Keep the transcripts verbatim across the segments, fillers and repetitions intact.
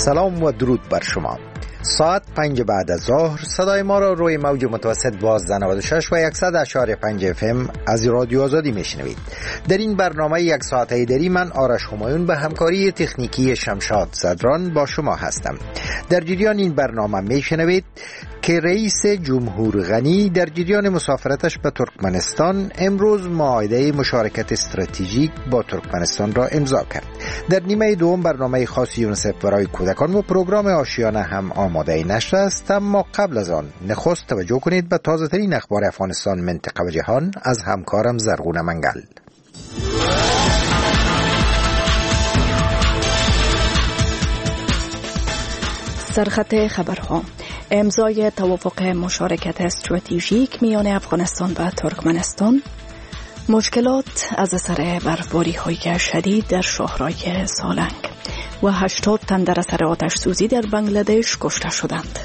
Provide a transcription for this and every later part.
سلام و درود بر شما. ساعت پنج بعد از ظهر صدای ما را روی موج متوسط دوازده نود و شش و صد و شش و پنج اف ام از رادیو آزادی میشنوید. در این برنامه یک ساعته دری من آرش همایون به همکاری تکنیکی شمشاد صدران با شما هستم. در جریان این برنامه میشنوید که رئیس جمهور غنی در جریان مسافرتش به ترکمنستان امروز معاهده مشارکت استراتژیک با ترکمنستان را امضا کرد. در نیمه دوم برنامه خاص یونیسف برای کودکان و پروگرام آشیانه هم آماده نشر است، اما قبل از آن نخست توجه کنید به تازه ترین اخبار افغانستان، منطقه و جهان از همکارم زرغون منگل. سرخط خبرها: امضای توافق مشارکت استراتژیک میان افغانستان و ترکمنستان، مشکلات از اثر برفباری‌های شدید در شاهرای سالنگ و هشتاد تن در اثر آتش سوزی در بنگلادش کشته شدند.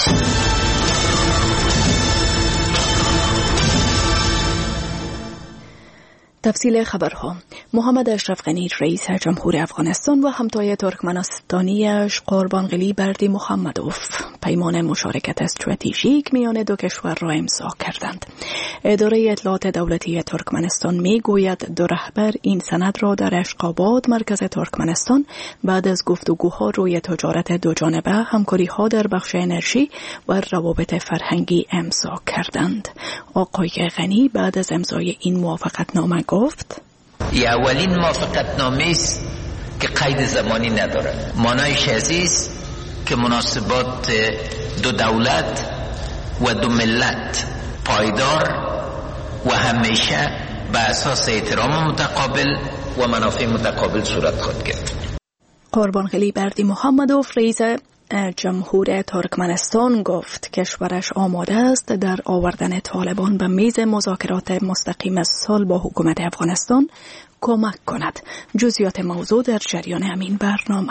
تفصیل خبرها: محمد اشرف غنی رئیس جمهور افغانستان و همتای ترکمنستانیش قربانقلی بردی محمدوف پیمان مشارکت استراتژیک میان دو کشور را امضا کردند. اداره اطلاعات دولتی ترکمنستان می گوید دو رهبر این سند را در اشقاباد مرکز ترکمنستان بعد از گفتگوها روی تجارت دوجانبه، همکاری‌ها در بخش انرژی و روابط فرهنگی امضا کردند. آقای غنی بعد از امضای این موافقتنامه گفت: این اولین موافقتنامه است که قید زمانی ندارد. معنایش است که مناسبات دو دولت و دو ملت پایدار و همیشه به اساس احترام متقابل و منافع متقابل صورت خواهد گرفت. قربانقلی بردی محمدوف رئیس جمهور ترکمنستان گفت کشورش آماده است در آوردن طالبان به میز مذاکرات مستقیم صلح با حکومت افغانستان کمک کند. جزئیات موضوع در جریان همین برنامه.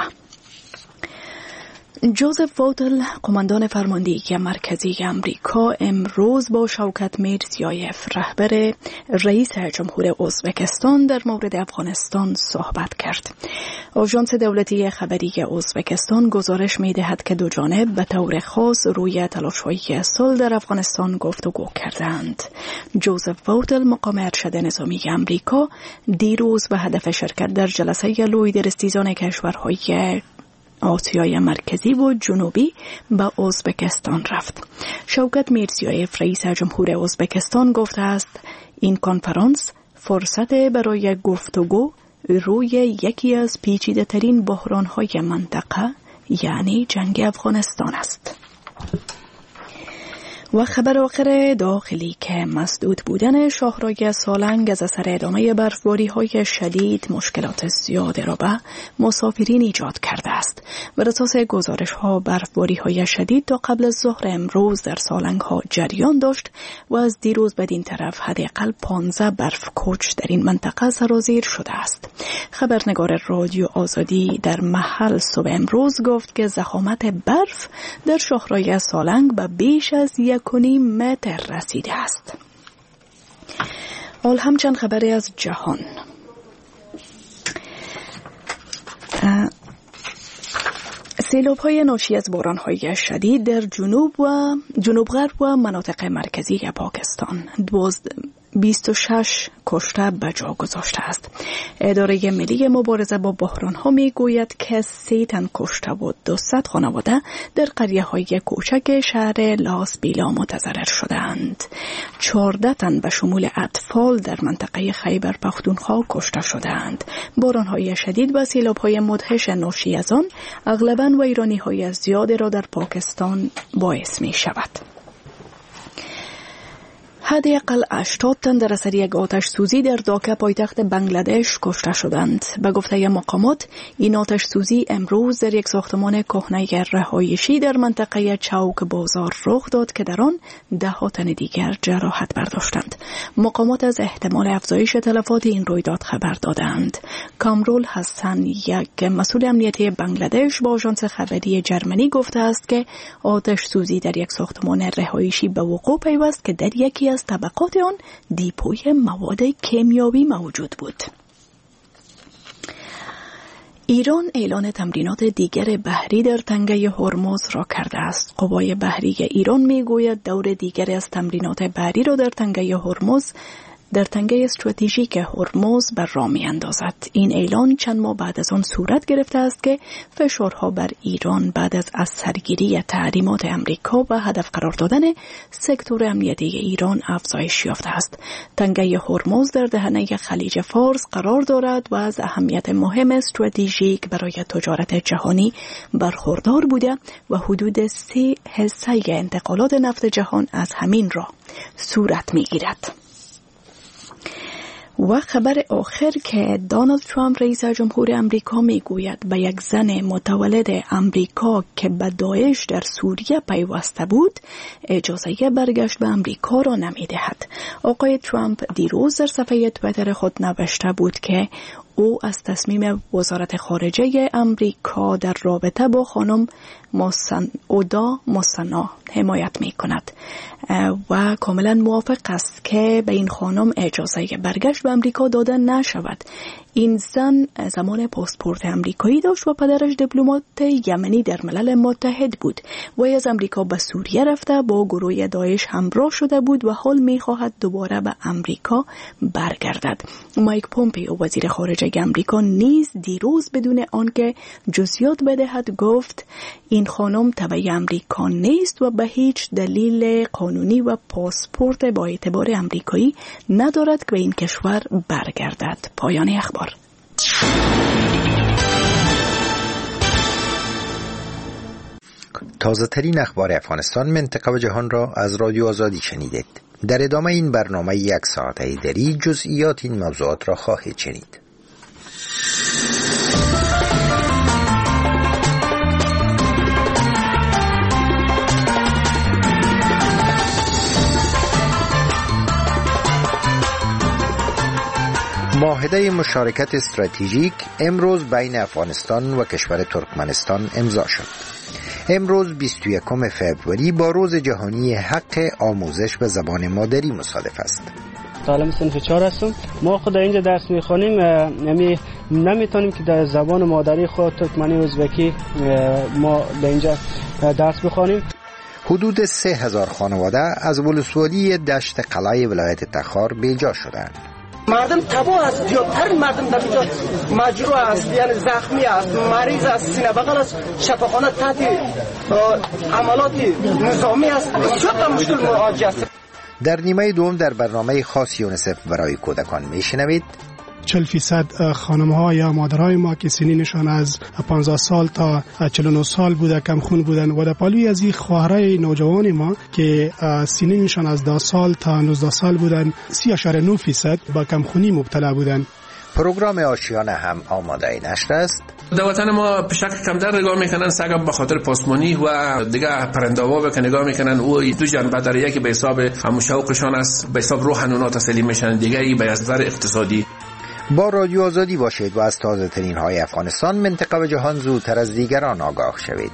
جوزف وودل، قماندان فرماندهی مرکزی امریکا، امروز با شوکت میرزیایف، رهبر رئیس جمهور ازبکستان، در مورد افغانستان صحبت کرد. آژانس دولتی خبری ازبکستان گزارش می‌دهد که دو جانب به طور خاص روی تلاش‌های صلح در افغانستان گفتگو کردند. جوزف وودل، مقام ارشد نظامی امریکا، دیروز به هدف شرکت در جلسه لویدرستیزان کشورهای آسیای مرکزی و جنوبی به ازبکستان رفت. شوکت میرزیایف، رئیس جمهور ازبکستان، گفته است این کنفرانس فرصت برای گفتگو روی یکی از پیچیده ترین بحران‌های منطقه، یعنی جنگ افغانستان است. و خبر آخر داخلی که مسدود بودن شاهرای سالنگ از اثر ادامه برفباری‌های شدید مشکلات زیاد را به مسافرین ایجاد کرده است. بر اساس گزارش‌ها برفباری‌های شدید تا قبل از ظهر امروز در سالنگ‌ها جریان داشت و از دیروز بدین طرف حداقل پانزده برف کوچ در این منطقه سرازیر شده است. خبرنگار رادیو آزادی در محل صبح امروز گفت که ضخامت برف در شاهرای سالنگ به بیش از یک کنیم متر رسیده است. حال همچند خبری از جهان. سیلاب‌های ناشی از باران‌های شدید در جنوب و جنوب غرب و مناطق مرکزی پاکستان بیست و شش کشته به جا گذاشته است. اداره ملی مبارزه با بحران‌ها می‌گوید که سه تن کشته و دویست خانواده در قریه‌های کوچک شهر لاس بیلا متضرر شدند. چهارده تن به شمول اطفال در منطقه خیبر پختونخوا کشته شدند. باران‌های شدید و سیلاب‌های مدهش ناشی از آن اغلباً ویرانی‌های زیادی را در پاکستان باعث می‌شود. حداقل هشتاد تن در اثر یک آتش سوزی در داکا پایتخت بنگلادش کشته شدند. به گفته مقامات این آتش سوزی امروز در یک ساختمان کهنه رهایشی در منطقه چوک بازار رخ داد که در آن ده ها تن دیگر جراحت برداشتند. مقامات از احتمال افزایش تلفات این رویداد خبر دادند. کامرول حسن، یک مسئول امنیتی بنگلادش، با آژانس خبری جرمنی گفته است که آتش سوزی در یک ساختمان رهایشی به وقوع پیوست که در یکی از طبقات آن دیپوی مواد کیمیایی موجود بود. ایران اعلان تمرینات دیگر بحری در تنگه هرمز را کرده است. قوای بحری ایران میگوید دور دیگر از تمرینات بحری را در تنگه هرمز در تنگه استراتژیک هرمز بر راه می‌اندازد. این اعلان چند ماه بعد از آن صورت گرفته است که فشارها بر ایران بعد از از سرگیری تحریمات امریکا و هدف قرار دادن سکتور امنیتی ایران افزایش یافته است. تنگه هرمز در دهنه خلیج فارس قرار دارد و از اهمیت مهم استراتژیک برای تجارت جهانی برخوردار بوده و حدود سه حصه انتقالات نفت جهان از همین راه صورت می‌گیرد. و خبر آخر که دونالد ترامپ رئیس جمهور امریکا میگوید به یک زن متولد امریکا که به داعش در سوریه پیوسته بود اجازه برگشت به امریکا را نمیدهد. آقای ترامپ دیروز در صفحه توییتر خود نوشته بود که او از تصمیم وزارت خارجه امریکا در رابطه با خانم موسن اودا موسنا حمایت می کند و کاملا موافق است که به این خانم اجازه برگشت به امریکا داده نشود. این زن زمان پاسپورت امریکایی داشت و پدرش دیپلمات یمنی در ملل متحد بود. وی از امریکا به سوریه رفته با گروه داعش همراه شده بود و حال می خواهد دوباره به امریکا برگردد. مایک پومپیو وزیر خارجه امریکا نیز دیروز بدون آنکه جزئیات بدهد گفت این خانم تبع امریکا نیست و به هیچ دلیل قانونی و پاسپورت با اعتبار امریکایی ندارد که به این کشور برگردد. پایان اخبار. تازه ترین اخبار افغانستان، منطقه و جهان را از رادیو آزادی شنیدید. در ادامه این برنامه یک ساعته دری جزئیات این موضوعات را خواهید شنید. معاهده مشارکت استراتژیک امروز بین افغانستان و کشور ترکمنستان امضا شد. امروز بیست و یکم فوریه با روز جهانی حق آموزش به زبان مادری مصادف است. تعلیم صنف چهار هستم. ما خود اینجا درس میخوانیم، نمی نمیتونیم که در زبان مادری خود ترکمنی و ازبکی ما به اینجا درس بخوانیم. حدود سه هزار خانواده از ولسوالی دشت قلعه ولایت تخار بیجا شدند. مردم تباه است، زیادتر مردم در اینجا مجروح است، یعنی زخمی است، مریض است، سینه بغل است، شفاخانه تحت عملات نظامی است، بسیار مشکل مواجه است. در نیمه دوم در برنامه خاص یونیسف برای کودکان میشنوید چهل فیصد خانم‌ها یا مادرای ما که سنینشان از پانزده سال تا چهل و نه سال بوده کم خون بودن و در پالوی از این خواهرای نوجوان ما که سنینشان از ده سال تا نوزده سال بودن سی اشاره نه فیصد با کم خونی مبتلا بودن. پروگرام آشیانه هم آماده نشر است. در وطن ما به شکل کمتر نگاه میکنن، سگم به خاطر پاسمانی و دیگه پرنده‌ها که نگاه میکنن او دو جنبه داره، یکی به حساب هم شوقشان است، به حساب روح اونا تسلیم میشن، دیگه ای به نظر اقتصادی. با رادیو آزادی باشید و از تازه ترین های افغانستان، منطقه و جهان زودتر از دیگران آگاه شوید.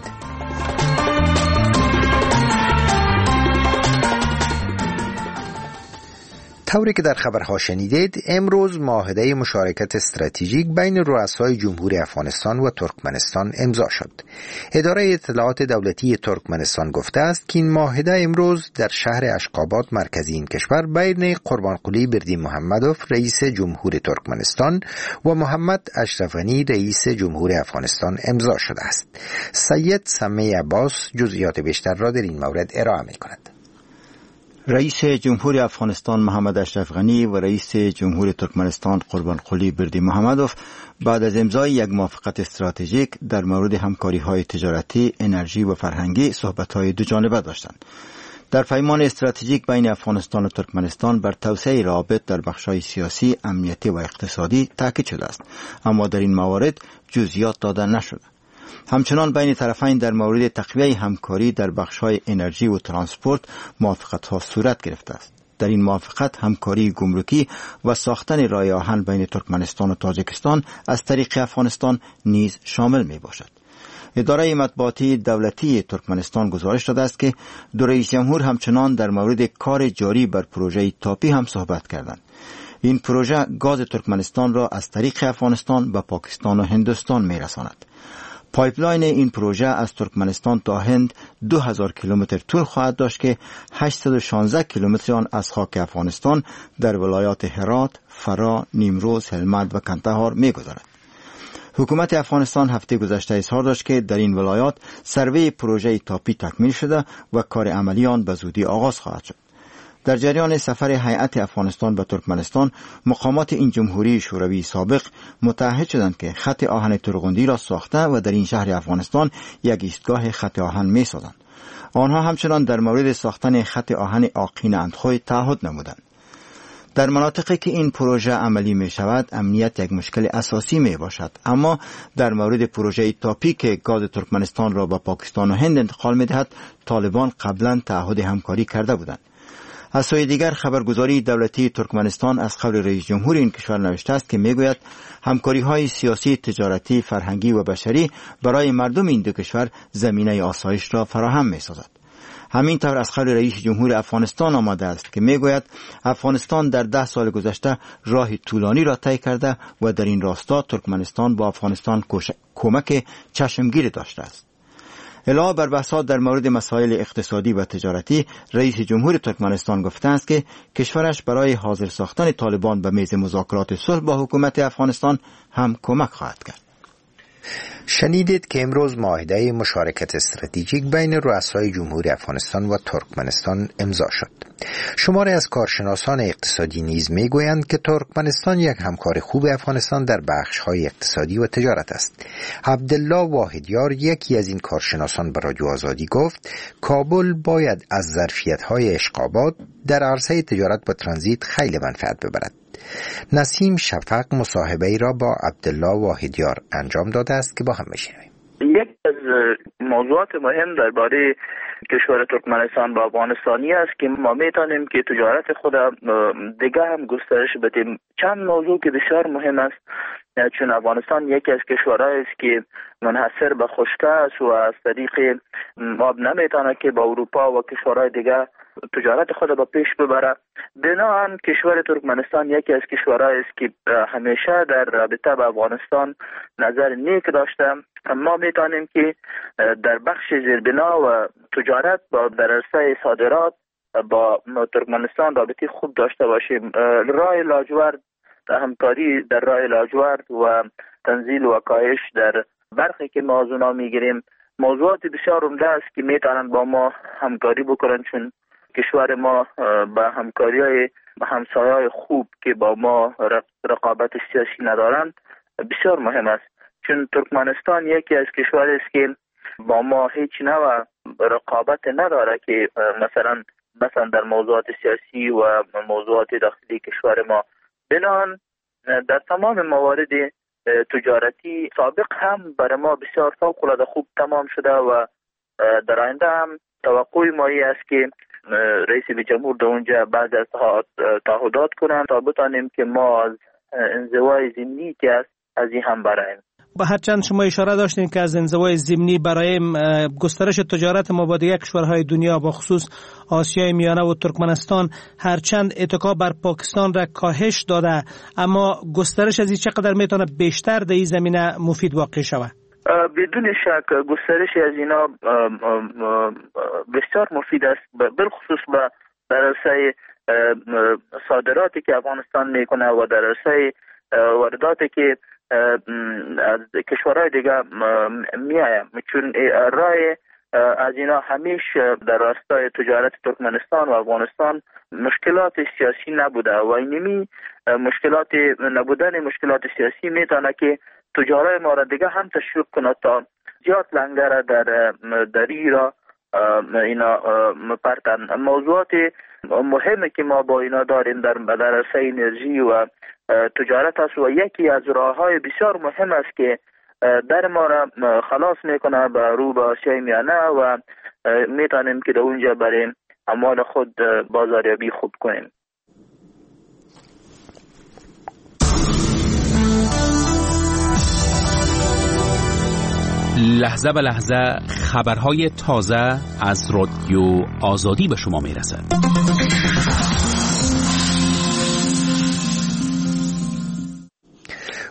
طوری که در خبرها شنیدید، امروز معاهده مشارکت استراتژیک بین رؤسای جمهوری افغانستان و ترکمنستان امضا شد. اداره اطلاعات دولتی ترکمنستان گفته است که این معاهده امروز در شهر اشقاباد مرکزی این کشور بین قربانقلی بردیمحمدوف رئیس جمهور ترکمنستان و محمد اشرف غنی رئیس جمهور افغانستان امضا شده است. سید سمیع عباس جزئیات بیشتر را در این مورد ارائه می‌کند. رئیس جمهور افغانستان محمد اشرف غنی و رئیس جمهور ترکمنستان قربانقلی بردیمحمدوف بعد از امضای یک موافقت استراتژیک در مورد همکاری‌های تجارتی، انرژی و فرهنگی صحبت‌های دو جانبه داشتند. در پیمان استراتژیک بین افغانستان و ترکمنستان بر توسعه روابط در بخش‌های سیاسی، امنیتی و اقتصادی تاکید شده است، اما در این موارد جزئیات داده نشده. همچنان بین طرفین در مورد تقویه همکاری در بخش‌های انرژی و ترانسپورت موافقت‌ها صورت گرفته است. در این موافقت همکاری گمرکی و ساختن راه آهن بین ترکمنستان و تاجیکستان از طریق افغانستان نیز شامل می باشد. اداره مطبوعاتی دولتی ترکمنستان گزارش داده است که دو رئیس جمهور همچنان در مورد کار جاری بر پروژه تاپی هم صحبت کردند. این پروژه گاز ترکمنستان را از طریق افغانستان به پاکستان و هندوستان می رساند. پایپلاین این پروژه از ترکمنستان تا هند دو هزار کیلومتر طول خواهد داشت که هشتصد و شانزده کیلومتر آن از خاک افغانستان در ولایات هرات، فرا، نیمروز، هلمند و کندهار می گذرد. حکومت افغانستان هفته گذشته اظهار داشت که در این ولایات سروی پروژه تاپی تکمیل شده و کار عملی آن به زودی آغاز خواهد شد. در جریان سفر هیئت افغانستان به ترکمنستان، مقامات این جمهوری شوروی سابق متعهد شدند که خط آهن ترغندی را ساخته و در این شهر افغانستان یک ایستگاه خط آهن می سازند. آنها همچنان در مورد ساختن خط آهن آقین اندخوی تعهد نمودند. در مناطقی که این پروژه عملی می شود، امنیت یک مشکل اساسی می باشد، اما در مورد پروژه تاپی که گاز ترکمنستان را به پاکستان و هند انتقال می دهد، طالبان قبلا تعهد همکاری کرده بودند. از سوی دیگر خبرگزاری دولتی ترکمنستان از قول رئیس جمهور این کشور نوشته است که میگوید همکاری های سیاسی، تجارتی، فرهنگی و بشری برای مردم این دو کشور زمینه آسایش را فراهم می سازد. همینطور از قول رئیس جمهور افغانستان آمده است که میگوید افغانستان در ده سال گذشته راه طولانی را طی کرده و در این راستا ترکمنستان با افغانستان کمک چشمگیر داشته است. علاوه بر بحثات در مورد مسائل اقتصادی و تجارتی، رئیس جمهور ترکمنستان گفته است که کشورش برای حاضر ساختن طالبان به میز مذاکرات صلح با حکومت افغانستان هم کمک خواهد کرد. شنیدید که امروز معاهده مشارکت استراتژیک بین رؤسای جمهوری افغانستان و ترکمنستان امضا شد. شماری از کارشناسان اقتصادی نیز میگویند که ترکمنستان یک همکار خوب افغانستان در بخش‌های اقتصادی و تجارت است. عبدالله واحدیار، یکی از این کارشناسان، به رادیو آزادی گفت کابل باید از ظرفیت‌های اشقابات در عرصه تجارت با ترانزیت خیلی منفعت ببرد. نسیم شفق مصاحبه ای را با عبدالله واحدیار انجام داده است که با هم میشنویم. یک از موضوعات مهم درباره کشور ترکمنستان با افغانستانی است که ما میتونیم که تجارت خود دیگه هم گسترش بدیم. چند موضوع که بسیار مهم است، چون افغانستان یکی از کشورهایی است که منحصر به خشکی است و از طریق آب نمیتونه که با اروپا و کشورهای دیگه تجارت خود با پیش ببره. بنابراین کشور ترکمنستان یکی از کشورهایی است که همیشه در رابطه با افغانستان نظر نیک داشته. ما میتونیم که در بخش زیربنا و تجارت با در عرصه صادرات با ترکمنستان رابطه خوب داشته باشیم. راه لاجورد، همکاری در راه لاجورد و تنزیل و کاهش در برخی که ما از اونا میگیریم موضوعات بسیار عمده است که میتونن با ما همکاری بکنن، چون کشور ما با همکاری های همسایه‌های خوب که با ما رقابت سیاسی ندارند بسیار مهم است. چون ترکمنستان یکی از کشور است که با ما هیچ نوع رقابت نداره که مثلا مثلا در موضوعات سیاسی و موضوعات داخلی کشور ما. بنابراین در تمام موارد تجارتی سابق هم برای ما بسیار فوق‌العاده خوب تمام شده و در آینده هم توقع ما است که رئیس جمهور در اونجا بعد از تعهدات کنند تا بتانیم که ما از انزوای ضمنی که است از این هم برایم. با هرچند شما اشاره داشتین که از انزوای ضمنی برای گسترش تجارت ما با دیگر کشورهای دنیا با خصوص آسیای میانه و ترکمنستان هرچند اتکا بر پاکستان را کاهش داده، اما گسترش از این چقدر میتونه بیشتر در این زمینه مفید واقع شود؟ بدون شک گسترش از اینا بسیار مفید است، بالخصوص به در عرصه صادراتی که افغانستان میکنه و در عرصه وارداتی که از کشورهای دیگه میایم، چون راه از اینا همیشه در راستای تجارت ترکمنستان و افغانستان مشکلات سیاسی نبوده و اینمی مشکلات نبودن مشکلات سیاسی میتونه که تجارت ما را دیگه هم تشویق کنه تا زیاد لنگر در دری را اینا پرتن. موضوعات مهمی که ما با اینا داریم در عرصه انرژی و تجارت است و یکی از راههای بسیار مهم است که در ما را خلاص میکنه به رو به آسیای میانه و میتونیم که در اونجا برای اموال خود بازاریابی خوب کنیم. لحظه به لحظه خبرهای تازه از رادیو آزادی به شما میرسد.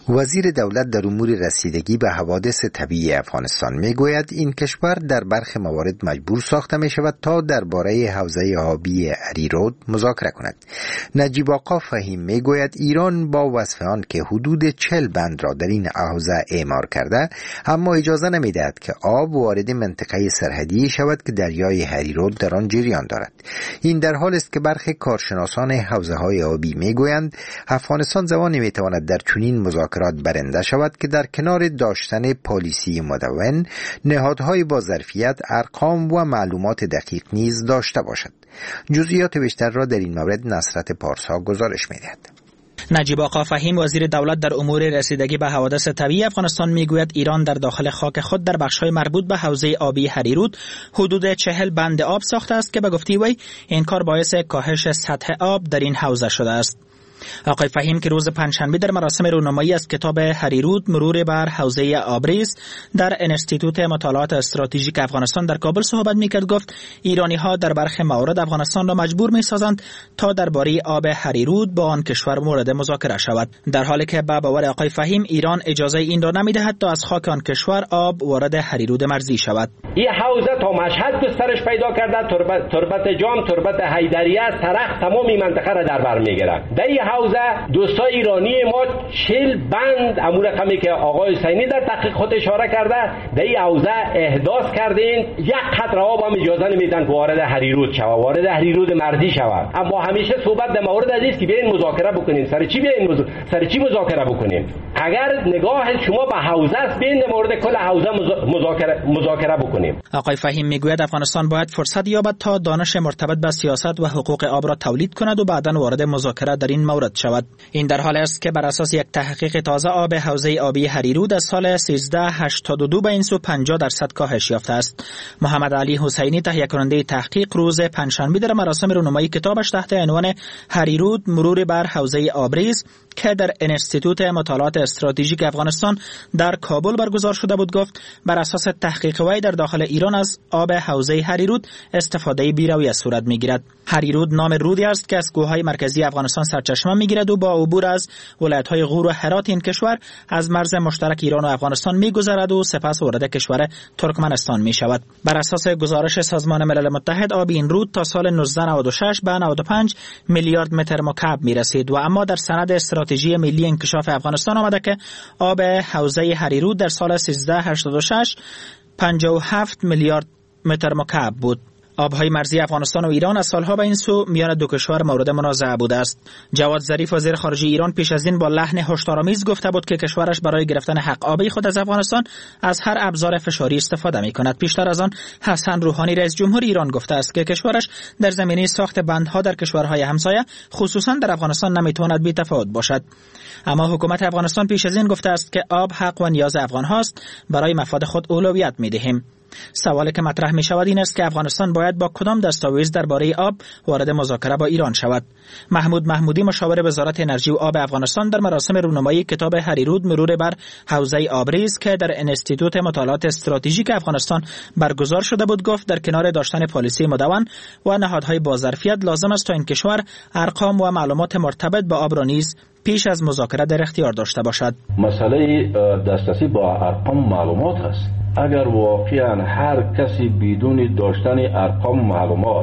وزیر دولت در امور رسیدگی به حوادث طبیعی افغانستان میگوید این کشور در برخی موارد مجبور ساخته می شود تا درباره حوزه آبی اریرود مذاکره کند. نجیب آقا فهیم میگوید ایران با وصف آن که حدود چهل بند را در این حوزه اعمار کرده، اما اجازه نمیدهد که آب وارد منطقه سرحدی شود که دریای اریرود در آن جریان دارد. این در حال است که برخی کارشناسان حوزه های آبی میگویند افغانستان زمانی میتواند در چنین مذاکرات برنده شود که در کنار داشتن پالیسی مدون، نهادهای با ظرفیت، ارقام و معلومات دقیق نیز داشته باشد. جزئیات بیشتر را در این مورد نصرت پارسا گزارش می‌دهد. نجیب آقا فهیم وزیر دولت در امور رسیدگی به حوادث طبیعی افغانستان میگوید ایران در داخل خاک خود در بخش‌های مربوط به حوزه آبی اریرود حدود چهل بند آب ساخته است که به گفته وی این کار باعث کاهش سطح آب در این حوزه شده است. آقای فهیم که روز پنجشنبه در مراسم رونمایی از کتاب اریرود مرور بر حوزه آبریز در انستیتوت مطالعات استراتژیک افغانستان در کابل صحبت میکرد گفت ایرانی ها در برخی موارد افغانستان را مجبور میسازند تا درباره آب اریرود با آن کشور مورد مذاکره شود، در حالی که به باور آقای فهیم ایران اجازه این را نمیدهد تا از خاک آن کشور آب وارد اریرود مرزی شود. این حوزه تا مشهد گسترش پیدا کرده، تربت تربت جام، تربت حیدریه، ترخ، تمام این منطقه را در بر میگیرد. حوزه دوستای ایرانی ما چهل بند امور کمی که آقای حسینی در تحقیق خود اشاره کرده در این حوزه احداث کردین، یک قطره آب هم اجازه نمیدن که وارد اریرود شود، وارد اریرود مرزی شود. اما همیشه صحبت در مورد است که بیاین مذاکره بکنیم. سر چی بیاین مز... سر چی مذاکره بکنیم؟ اگر نگاه شما به حوزه است، بیاین در مورد کل حوزه مذاکره مذاکره بکنیم. آقای فهیم میگوید افغانستان باید فرصت یابد تا دانش مرتبط به سیاست و حقوق آب را تولید کند و بعداً وارد مذاکره در این مورد شود. این در حال است که بر اساس یک تحقیق تازه آب حوزه آبی اریرود از سال سیزده هشتاد و دو به این سو پنجاه درصد کاهش یافته است. محمد علی حسینی تهیه کننده تحقیق روز پنجشنبه در مراسم رونمایی کتابش تحت عنوان اریرود مرور بر حوزه آبریز که در انستیتوت مطالعات استراتژیک افغانستان در کابل برگزار شده بود گفت بر اساس تحقیق وی در داخل ایران از آب حوزه اریرود استفاده بی‌رویه صورت میگیرد. اریرود نام رودی است که از کوههای مرکزی افغانستان سرچشمه میگیرد و با عبور از ولایت‌های غور و هرات این کشور از مرز مشترک ایران و افغانستان میگذرد و سپس وارد کشور ترکمنستان میشود. بر اساس گزارش سازمان ملل متحد آب این رود تا سال نوزده نود و شش به نود و پنج میلیارد متر مکعب میرسید و اما در سند استراتژی ملی انکشاف افغانستان آمده که آب حوزه اریرود در سال سیزده هشتاد و شش پنجاه و هفت میلیارد متر مکعب بود. آبهای مرزی افغانستان و ایران از سالها به این سو میان دو کشور مورد منازعه بوده است. جواد ظریف وزیر خارجه ایران پیش از این با لحن هشدارآمیز گفته بود که کشورش برای گرفتن حق آبی خود از افغانستان از هر ابزار فشاری استفاده می‌کند. پیشتر از آن حسن روحانی رئیس جمهور ایران گفته است که کشورش در زمینه ساخت بندها در کشورهای همسایه خصوصا در افغانستان نمیتواند بی‌تفاوت باشد. اما حکومت افغانستان پیش از این گفته است که آب حق و نیاز افغان هاست، برای مفاد خود اولویت می‌دهیم. سوالی که مطرح می شود این است که افغانستان باید با کدام دستاویز درباره آب وارد مذاکره با ایران شود. محمود محمودی مشاور وزارت انرژی و آب افغانستان در مراسم رونمایی کتاب اریرود مرور بر حوزه آبریز که در انستیتوت مطالعات استراتژیک افغانستان برگزار شده بود گفت در کنار داشتن پالیسی مدون و نهادهای با ظرفیت لازم است تا این کشور ارقام و معلومات مرتبط با آب را نیز پیش از مذاکره در اختیار داشته باشد. مسئله دسترسی با ارقام معلومات است. اگر واقعا هر کسی بدون داشتن ارقام معلومات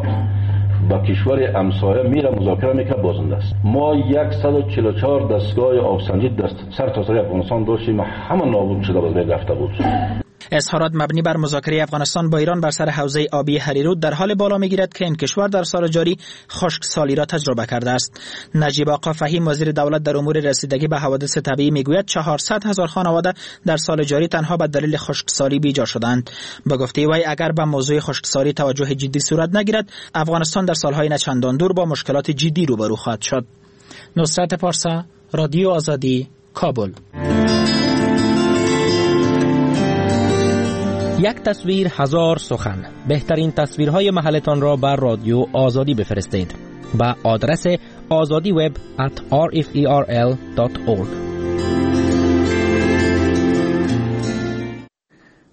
با کشور همسایه میره مذاکره میکنه بازنده است. ما صد و چهل و چهار دستگاه آبسنجی دست سر تا سر افغانستان داشتیم، همه نابود شده بود، رفته بود. اظهارات مبنی بر مذاکره افغانستان با ایران بر سر حوزه آبی اریرود در حال بالا میگیرد که این کشور در سال جاری خشکسالی را تجربه کرده است. نجیب آقا فهیم وزیر دولت در امور رسیدگی به حوادث طبیعی میگوید چهارصد هزار خانواده در سال جاری تنها به دلیل خشکسالی بیجا شدند. به گفته وی اگر به موضوع خشکسالی توجه جدی صورت نگیرد افغانستان در سالهای نچندان دور با مشکلات جدی روبرو خواهد شد. نصرت پارسا، رادیو آزادی، کابل. یک تصویر هزار سخن. بهترین تصویرهای محلتان را بر رادیو آزادی بفرستید با آدرس آزادی وب ات آر اف ای آر ال دات اورگ.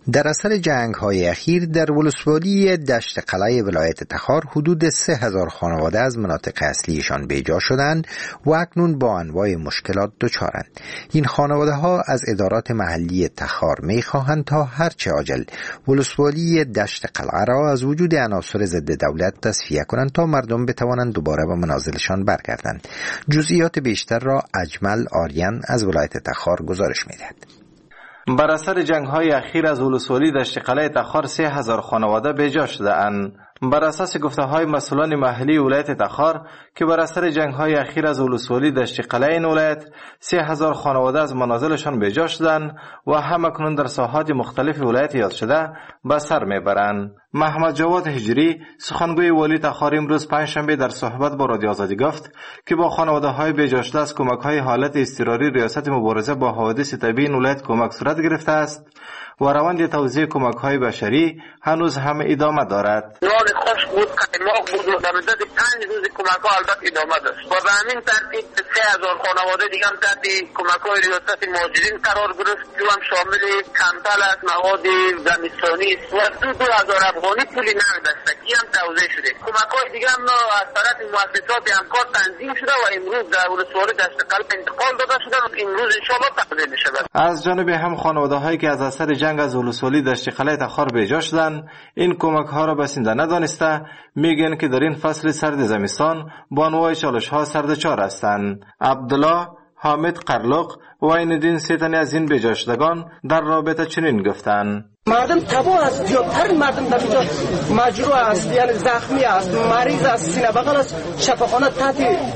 در اثر جنگ های اخیر در ولسوالی دشت قلعه ولایت تخار حدود سه هزار خانواده از مناطق اصلیشان بیجا شدند و اکنون با انواع مشکلات دچارند. این خانواده ها از ادارات محلی تخار می خواهند تا هرچه عاجل ولسوالی دشت قلعه را از وجود عناصر ضد دولت تصفیه کنند تا مردم بتوانند دوباره به منازلشان برگردند. جزئیات بیشتر را اجمل آریان از ولایت تخار گزارش می‌دهد. بر اثر جنگ‌های اخیر از ولسوالی دشت قلعه تخار سه هزار خانواده بیجا شده‌اند. بر اساس گفته‌های مسئولان محلی ولایت تخار که بر اثر جنگ‌های اخیر از ولسوالی دشت قلعه این ولایت سه هزار خانواده از منازلشان بیجا شدند و همکنون در ساحات مختلف ولایت یاد شده به سر میبرند. محمد جواد هجری سخنگوی والی تخار امروز پنجشنبه در صحبت با رادیو آزادی گفت که با خانواده‌های بیجا شده از کمک‌های حالت اضطراری ریاست مبارزه با حوادث طبیعی این ولایت کمک صورت گرفته است و روند توزیع کمک‌های بشری هنوز هم ادامه دارد. نان خوش بود، قیماق بود و در مدت پنج روز کمک‌ها البته ادامه داشت و به همین ترتیب سه هزار خانواده دیگه هم تحت کمک‌های ریاست مهاجرین قرار گرفت که هم شامل کمپل است، مواد زمستانی و دو دو هزار افغانی پولی نقد دستکی هم توزیع شده. کمک‌های دیگه هم از طرف مؤسسات همکار تنظیم شده و امروز در ولسوالی دشت قلعه انتقال داده شده و امروز ان شاءالله تقدیم می‌شود. از جانب هم خانواده‌هایی که از اثر جنگ از ولسوالی دشت قلعه تخار بیجا شدند این کمک ها را بسنده ندانسته میگن که در این فصل سرد زمستان با انواع چالش ها سرد چار هستند. عبدالله حامد قرلق و عین‌الدین سیتنی از این بیجا شدگان در رابطه چنین گفتند: مردم تباه است، زیادتر مردم در اینجا مجروح است، یعنی زخمی است، مریض است، سینه بغل است، شفاخانه تحت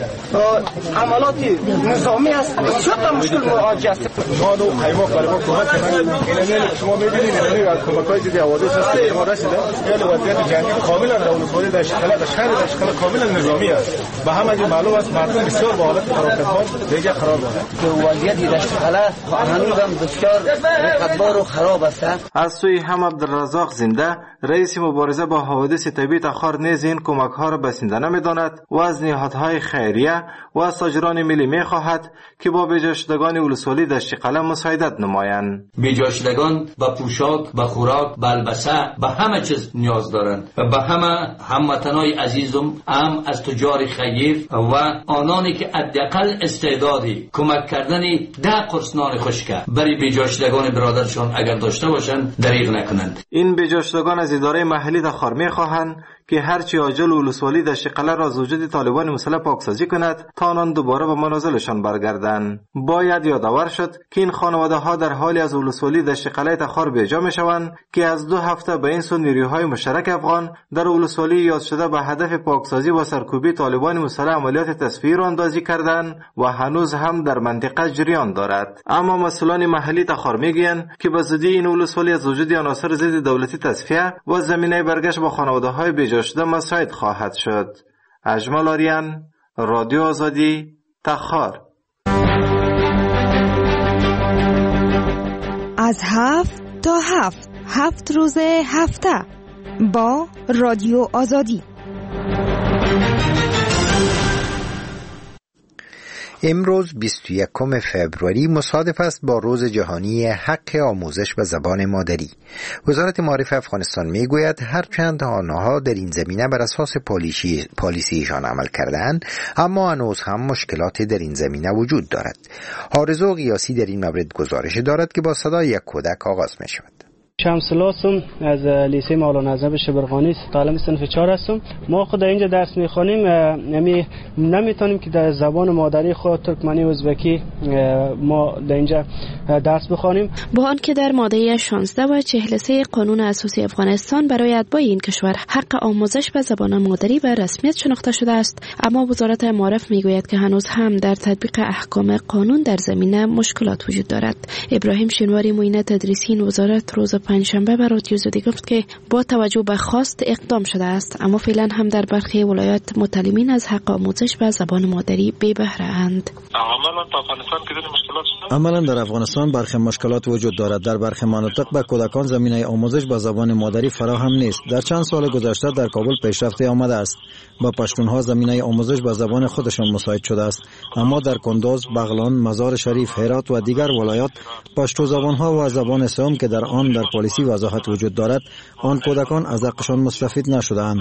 عملات نظامی است. بسیار مشکل مواجه است. ما دو قیماق برای ما کمک کردن. شما می‌بینید این از کمک‌های جدی حوادث است ما رسیده. یعنی وضعیت جنگی کاملا در ولسوالی دشت قلعه و شهر دشت قلعه کاملا نظامی است. به همه جا معلوم است مردم بسیار با حالت خراب دیگه خراب است. وضعیت دشت قلعه هنوز هم بسیار قدبار و خراب است. از سوی هم عبدالرزاق زنده رئیس مبارزه با حوادث طبیعی تخار نیز این کمک ها را بسنده نمی‌داند و از نهادهای خیریه و از تاجران ملی می‌خواهد که با بیجا شدگان ولسوالی دشت قلعه مساعدت نمایند. بیجا شدگان به پوشاک، به خوراک، به البسه، به همه چیز نیاز دارند و به همه هموطنای عزیزم هم از تجار خیر و آنانی که حداقل استعدادی کمک کردن ده قرص نان خشک برای بیجا شدگان برادرشان اگر داشته باشند دریغ نکنند. این بیجا شدگان از اداره محلی تخار می‌خواهند که هرچی عاجل ولسوالی دشت قلعه را از وجود طالبان مسلح پاکسازی کند تا آنان دوباره به منازلشان برگردند. باید یادآور شد که این خانواده ها در حالی از ولسوالی دشت قلعه تخار بیجا میشوند که از دو هفته به این سو نیروهای مشترک افغان در ولسوالی یاد شده به هدف پاکسازی و سرکوبی طالبان مسلح عملیات تصفیه را اندازی کردند و هنوز هم در منطقه جریان دارد. اما مسئولان محلی تخار میگویند که به زودی این ولسوالی از وجود عناصر ضد دولتی تصفیه و زمینه برگشت با خانواده های بیجا شده مساعد خواهد شد. اجمل آریان، رادیو آزادی، تخار. از هفت تا هفت هفت روز هفته با رادیو آزادی. امروز بیست و یکم فوریه مصادف است با روز جهانی حق آموزش به زبان مادری. وزارت معارف افغانستان میگوید هرچند آنها در این زمینه بر اساس پالیسی پالیسیشان عمل کردند اما هنوز هم مشکلات در این زمینه وجود دارد. حارزو قیاسی در این مورد گزارش دارد که با صدای یک کودک آغاز می شود. شمس لاسم از لیسه مولانا اعظم شبرغانی طالب صنف چهار هستم. ما خود اینجا درس میخوانیم، یعنی نمیتونیم که در زبان مادری خود ترکمنی و ازبکی ما در اینجا درس بخوانیم. با آنکه در ماده شانزده و چهل و سه قانون اساسی افغانستان برای اتباع این کشور حق آموزش به زبان مادری به رسمیت شناخته شده است، اما وزارت معارف میگوید که هنوز هم در تطبیق احکام قانون در زمینه مشکلات وجود دارد. ابراهیم شینواری معین تدریسی وزارت روز پنجشنبه به رادیو آزادی گفت که با توجه به خواست اقدام شده است، اما فعلا هم در برخی ولایات متعلمین از حق آموزش به زبان مادری بی بهره اند. عملا در افغانستان برخی مشکلات وجود دارد. در برخی مناطق به کودکان زمینه آموزش به زبان مادری فراهم نیست. در چند سال گذشته در کابل پیشرفت آمده است. با پشتونها زمینه آموزش به زبان خودشان مساعد شده است، اما در کندوز، بغلان، مزار شریف، هرات و دیگر ولایات پشتو زبانها و زبان سوم که در آن در پالیسی وضاحت وجود دارد، آن کودکان از حقشان مستفید نشده‌اند.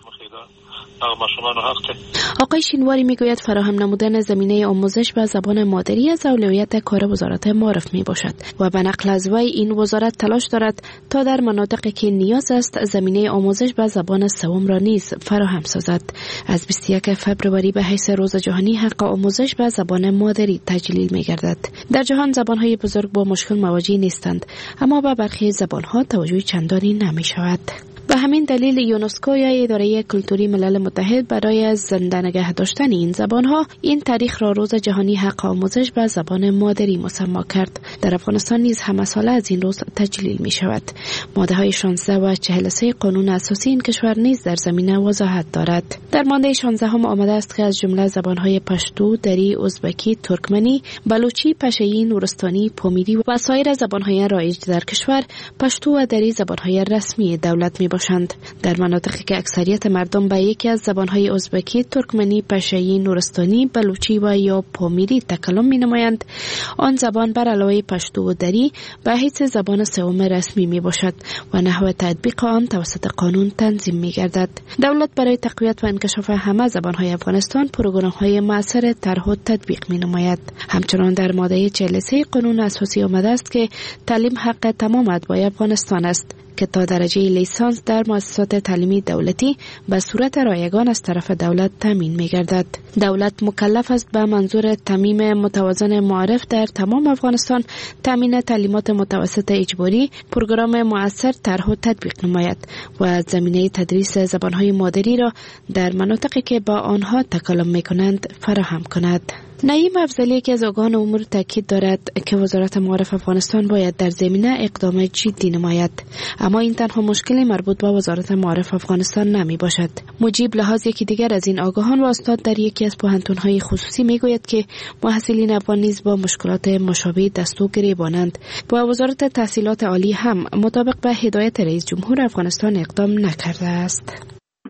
آقای شینواری میگوید فراهم نمودن زمینه آموزش به زبان مادری از اولویت کار وزارت معارف می باشد و به نقل از وی این وزارت تلاش دارد تا در مناطقی که نیاز است زمینه آموزش به زبان سوم را نیز فراهم سازد. از بیست و یک فوریه به حیث روز جهانی حق آموزش به زبان مادری تجلیل می گردد. در جهان زبانهای بزرگ با مشکل مواجه نیستند، اما به برخی زبانها توجه چندانی نمی شود. به همین دلیل یونسکو یا اداره کلتوری ملل متحد برای زنده نگه داشتن این زبانها این تاریخ را روز جهانی حق آموزش به زبان مادری مسما کرد. در افغانستان نیز همه ساله از این روز تجلیل می شود. ماده های شانزده و چهل و سه قانون اساسی این کشور نیز در زمینه وضاحت دارد. در ماده شانزده هم آمده است که از جمله زبانهای پشتو، دری، ازبکی، ترکمنی، بلوچی، پشه‌ای، نورستانی، پامیری و سایر زبانهای رایج در کشور، پشتو و دری زبانهای رسمی دولت می باشند. در مناطقی که اکثریت مردم به یکی از زبانهای ازبکی، ترکمنی، پشه‌ای، نورستانی، بلوچی و یا پامیری تکلم می‌نمایند، آن زبان بر علاوه پشتو و دری به حیث زبان سوم رسمی میباشد و نحو تطبیق آن توسط قانون تنظیم می‌گردد. دولت برای تقویت و انکشاف همه زبانهای افغانستان پروگرام‌های مؤثر طرح و تطبیق می‌نماید. همچنان در ماده چهل و سه قانون اساسی آمده است که تعلیم حق تمام اتباع افغانستان است که تا درجه لیسانس در مؤسسات تعلیمی دولتی به صورت رایگان از طرف دولت تامین می‌گردد. دولت مکلف است به منظور تامین متوازن معارف در تمام افغانستان تامین تعلیمات متوسط اجباری، پروگرام مؤثر طرح و تطبیق نماید و زمینه تدریس زبانهای مادری را در مناطقی که با آنها تکلم می‌کنند فراهم کند. نعیم افضلی که از آگاهان امور تاکید دارد که وزارت معارف افغانستان باید در زمینه اقدام جدی نماید، اما این تنها مشکلی مربوط به وزارت معارف افغانستان نمی باشد. مجیب لحاظ یکی دیگر از این آگاهان و استاد در یکی از پوهنتون‌های خصوصی میگوید که محصلین افغان نیز با مشکلات مشابه دست و گریبانند و وزارت تحصیلات عالی هم مطابق به هدایت رئیس جمهور افغانستان اقدام نکرده است.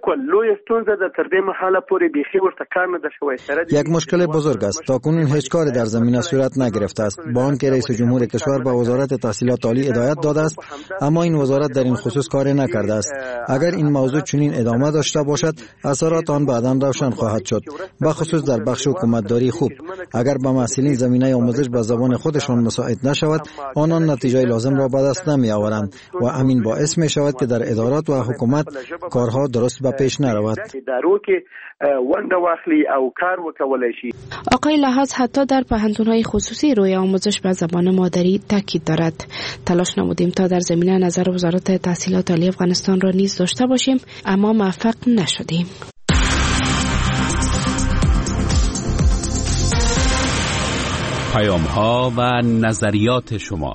یک مشکل بزرگ است. تاکنون هیچ کاری در زمینه صورت نگرفته است. با آنکه رئیس جمهور کشور به وزارت تحصیلات عالی هدایت داده است، اما این وزارت در این خصوص کاری نکرده است. اگر این موضوع چنین ادامه داشته باشد، اثرات آن بعداً روشن خواهد شد، به خصوص در بخش حکومتداری خوب. اگر به محصلین زمینه آموزش به زبان خودشان مساعد نشود، آنان نتیجه لازم را به دست نمی آورند و همین باعث می شود که در ادارات و حکومت کارها درست به پیش نرود. آقای لحاظ حتی در پوهنتون‌های خصوصی روی آموزش به زبان مادری تاکید دارد. تلاش نمودیم تا در زمینه نظر وزارت تحصیلات عالی افغانستان را نیز داشته باشیم، اما موفق نشدیم. پیام‌ها و نظریات شما.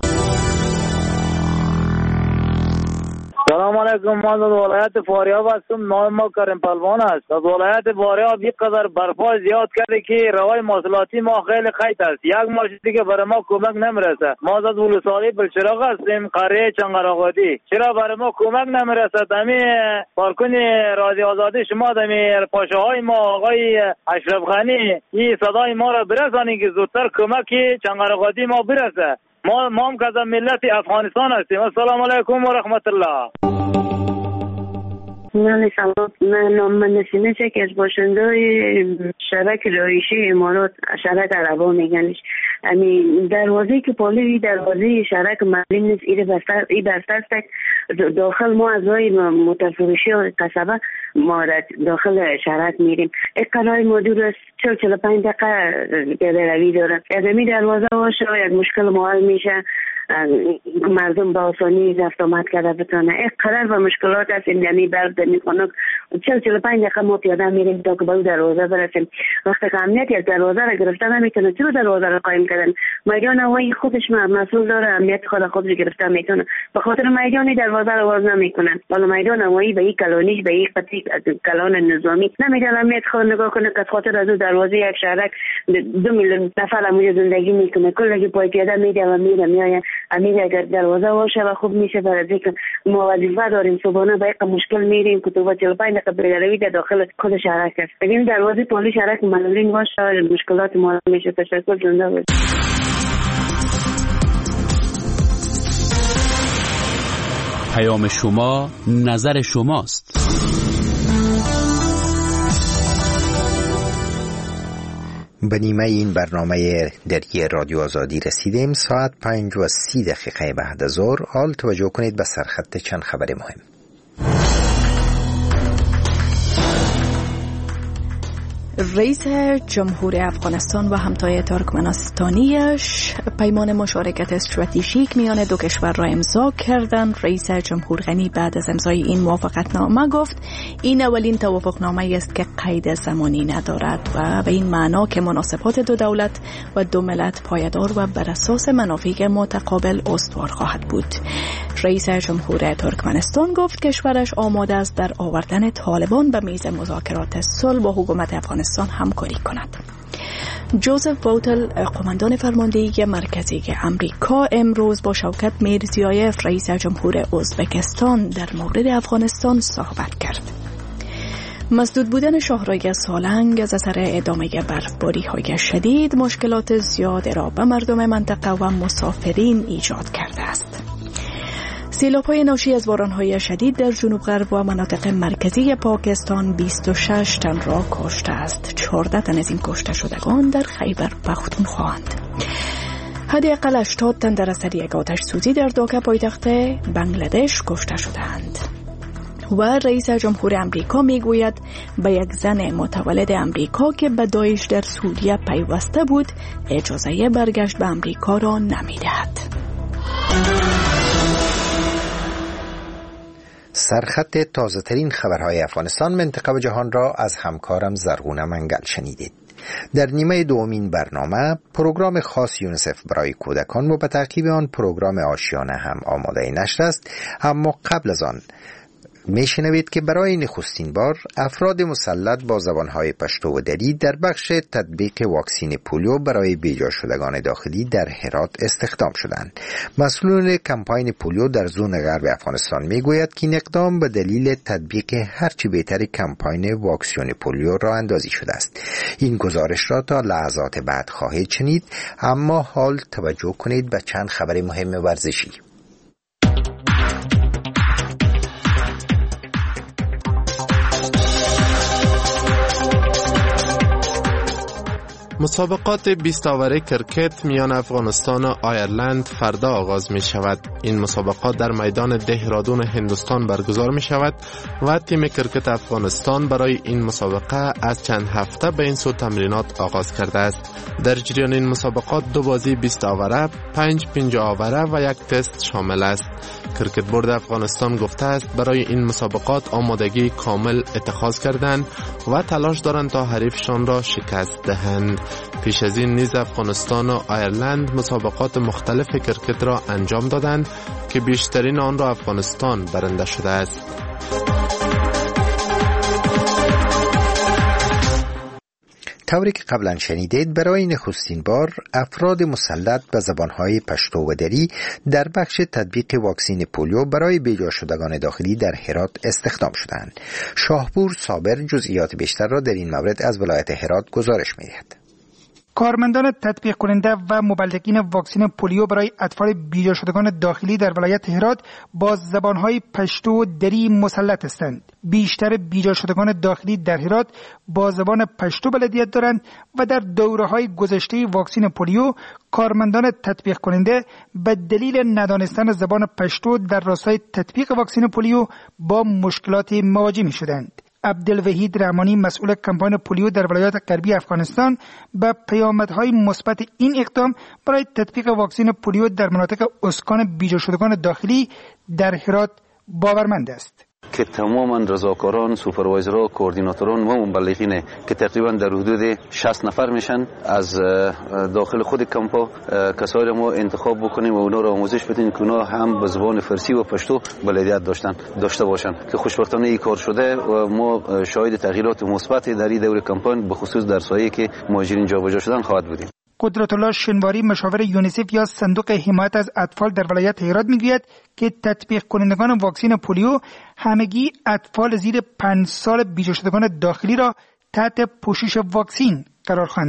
سلام علیکم. ما از ولایت فاریاب هستم. نام ما کریم پلوان است. از ولایت فاریاب یک قدر برفا زیاد کرده که روای مواصلاتی ما خیلی قیت است. یک ماشین دیگه برای ما کمک نمیرسه. ما از ولسوالی بلچراغ هستیم، قریه چنگراغادی. چرا برای ما کمک نمیرسه؟ دمی پارکون رادیو آزادی شما دمی پاشاهای ما آقای اشرف غنی این صدای ما را برسانی که زودتر کمکی چنگراغادی ما برسه. ما ما هم که ملت افغانستان هستیم. السلام علیکم و رحمت الله. من سلام. من من نسیمه که از باشندای شبک رایشی امارات شبک عربا میگنش. امی دروازه که پالی دروازه شبک معلوم نیست. ایره بسته ای بسته است. داخل ما از وای متفروشی و قصبه ما داخل شبک میریم. یک قرای مدور است. چهل چهل و پنج دقیقه روی داره. امی دروازه باشه یک مشکل محل میشه. مردم با آسانی رفت آمد کرده بتونه. یک قرار و مشکلات است. یعنی برد میکنه. چهل چهل و پنج دقیقه ما پیاده میریم تا که به دروازه برسیم. وقتی که امنیت یک دروازه را گرفته نمیتونه، چرا دروازه را قایم کردن؟ میدان هوایی خودش مسئول داره، امنیت خود خودش گرفته میتونه. به خاطر میدان دروازه را باز نمیکنن. ولی میدان هوایی به این کلونیش به این قطعی کلان نظامی نمیدن امنیت خود نگاه کنه که خاطر از دروازه یک شهرک دو میلیون نفر همونجا زندگی میکنه. کلی پای پیاده میده و میره میآید. امیر اگر دروازه باشه و خوب میشه. برای اینکه ما وظیفه داریم صبحانه به یک مشکل میریم که تو چهل و پنج دقیقه بروی در داخل خود شهرک است. ببین دروازه پلیس شهرک معلولین باشه مشکلات ما میشه. تشکر. زنده باشید. پیام شما نظر شماست. به نیمه این برنامه دری رادیو آزادی رسیدیم. ساعت پنج و سی دقیقه بعد از ظهر. حال توجه کنید به سرخط چند خبر مهم. رئیس جمهور افغانستان و همتای ترکمنستانیش پیمان مشارکت استراتژیک میان دو کشور را امضا کردند. رئیس جمهور غنی بعد از امضای این موافقتنامه گفت این اولین توافقنامه است که قید زمانی ندارد و به این معنا که مناسبات دو دولت و دو ملت پایدار و بر اساس منافع متقابل استوار خواهد بود. رئیس جمهور ترکمنستان گفت کشورش آماده است در آوردن طالبان به میز مذاکرات صلح با حکومت افغانستان همکاری کند. جوزف بوتل قماندان فرماندهی مرکزی امریکا امروز با شوکت میرزیایف رئیس جمهور ازبکستان در مورد افغانستان صحبت کرد. مسدود بودن شاهراه سالنگ از اثر ادامه برفباری های شدید مشکلات زیاد را به مردم منطقه و مسافرین ایجاد کرده است. سیلاب‌های ناشی از باران‌های شدید در جنوب غرب و مناطق مرکزی پاکستان بیست و شش تن را کشته است. چهارده تن از این کشته شدگان در خیبر پختونخواند. حداقل هشتاد تن در اثر یک آتش سوزی در داکا پایتخت بنگلادش کشته شدند. و رئیس جمهور امریکا میگوید به یک زن متولد امریکا که به داعش در سوریه پیوسته بود اجازه برگشت به امریکا را نمیدهد. سرخط تازه ترین خبرهای افغانستان، منطقه و جهان را از همکارم زرغونه منگل شنیدید. در نیمه دومین برنامه پروگرام خاص یونیسف برای کودکان و به تعقیب آن پروگرام آشیانه هم آماده نشر است. اما قبل از آن میشنوید که برای نخستین بار افراد مسلط با زبانهای پشتو و دری در بخش تطبیق واکسین پولیو برای بیجا شدگان داخلی در هرات استخدام شدند. مسئولان کمپاین پولیو در زون غرب افغانستان میگوید که این اقدام به دلیل تطبیق هرچی بهتر کمپاین واکسین پولیو راه اندازی شده است. این گزارش را تا لحظات بعد خواهید شنید، اما حال توجه کنید به چند خبر مهم ورزشی. مسابقات بیست آوره کرکت میان افغانستان و آیرلند فردا آغاز می شود. این مسابقات در میدان دهرادون هندوستان برگزار می شود و تیم کرکت افغانستان برای این مسابقه از چند هفته به این سو تمرینات آغاز کرده است. در جریان این مسابقات دو بازی بیست آوره، پنج پنجاه آوره و یک تست شامل است. کرکت بورد افغانستان گفته است برای این مسابقات آمادگی کامل اتخاذ کردند و تلاش دارند تا حریفشان را شکست دهند. پیش از این نیز افغانستان و آیرلند مسابقات مختلف کرکت را انجام دادند که بیشترین آن را افغانستان برنده شده است. طوری که قبلا شنیدید، برای نخستین بار افراد مسلط به زبانهای پشتو و دری در بخش تطبیق واکسین پولیو برای بیجا شدگان داخلی در هرات استخدام شدند. شاهپور صابر جزئیات بیشتر را در این مورد از ولایت هرات گزارش می‌دهد. کارمندان تطبیق کننده و مبلغین واکسن پولیو برای اطفال بیجا شدگان داخلی در ولایت هرات با زبانهای پشتو و دری مسلط هستند. بیشتر بیجا شدگان داخلی در هرات با زبان پشتو بلدیت دارند و در دوره‌های گذشته واکسن پولیو کارمندان تطبیق کننده به دلیل ندانستن زبان پشتو در راستای تطبیق واکسن پولیو با مشکلات مواجه می‌شدند. عبدالوحید رحمانی مسئول کمپاین پولیو در ولایت غربی افغانستان به پیامدهای مثبت این اقدام برای تطبیق واکسن پولیو در مناطق اسکان بیجا شدگان داخلی در هرات باورمند است. که تماما رضاکاران، سوپروایزرها، کوردیناتوران و مبلغین که تقریبا در حدود شصت نفر میشن از داخل خود کمپا کسایی را ما انتخاب بکنیم و اونا را آموزش بدیم که اونا هم به زبان فارسی و پشتو بلدیت داشتن داشته باشن که خوشبختانه این کار شده و ما شاهد تغییرات مثبتی در این دور کمپاین به خصوص در سایه که مهاجرین جابجا شدن خواهد بودیم. قدرت الله شنواری مشاور یونیسف یا صندوق حمایت از اطفال در ولایت هرات میگوید که تطبیق کنندگان واکسن پولیو همگی اطفال زیر پنج سال بیجا شدگان داخلی را تحت پوشش واکسن قرار خواهند داد.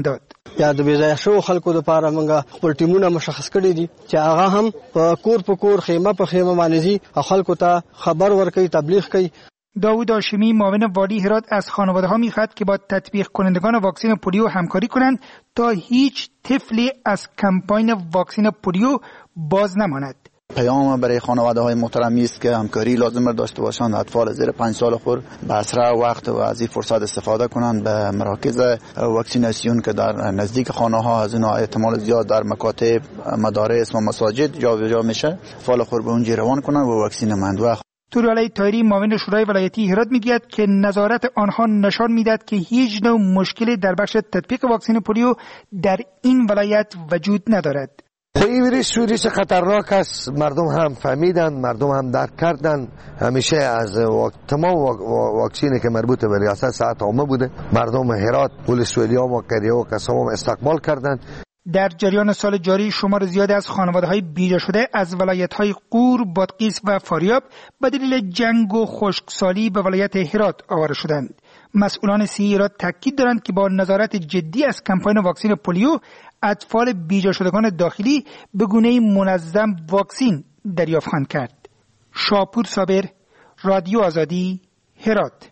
یا د بې ځایه شوو خلکو دپاره موږ خپل ټیمونه مشخص کړي دي چې هغه هم په کور په کور خیمه په خیمه باندې ځي او خلکو ته خبر ورکوي، تبلیغ کوي. داوود هاشمی معاون والی هرات از خانواده‌ها می‌خواهد که با تطبیق کنندگان واکسن پولیو همکاری کنند تا هیچ طفلی از کمپاین واکسن پولیو باز نماند. پیام برای خانواده های محترمی است که همکاری لازم داشته باشند. اطفال زیر پنج سال خود به اسرع وقت و از این فرصت استفاده کنند. به مراکز واکسیناسیون که در نزدیک خانه ها از اینا احتمال زیاد در مکاتب، مدارس و مساجد جابجا میشه، اطفال خود به اونجا روان کنند و واکسین مند. توریالی طاهری معاون شورای ولایتی هرات میگوید که نظارت آنها نشان میدهد که هیچ نوع مشکلی در بخش تطبیق واکسن پولیو در این ولایت وجود ندارد. این ویروس ویروس خطرناک است، مردم هم فهمیدند، مردم هم درک کردند. همیشه از واک... تمام واکسینی که مربوط به ریاست صحت عامه بوده، مردم هرات، ولسوالی‌ها و قریه و قصب‌ها استقبال کردند. در جریان سال جاری شمار زیادی از خانواده‌های بیجا شده از ولایت‌های قور، بادغیس و فاریاب به دلیل جنگ و خشکسالی به ولایت هرات آواره شدند. مسئولان صحی هرات تاکید دارند که با نظارت جدی از کمپاین واکسن پولیو، اطفال بیجا شدگان داخلی به گونه‌ای منظم واکسین دریافت خواهند کرد. شاپور صابر، رادیو آزادی، هرات.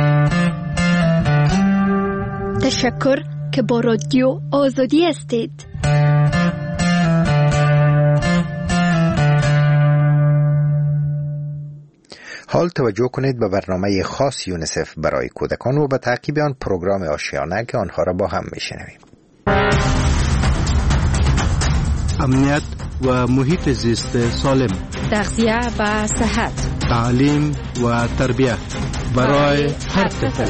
تشکر که با رادیو آزادی هستید. حال توجه کنید به برنامه خاص یونیسف برای کودکان و به تعقیب آن پروگرام آشیانه که آنها را با هم میشنویم. امنیت و محیط زیست سالم، تغذیه و صحت، تعلیم و تربیه برای هر طفل.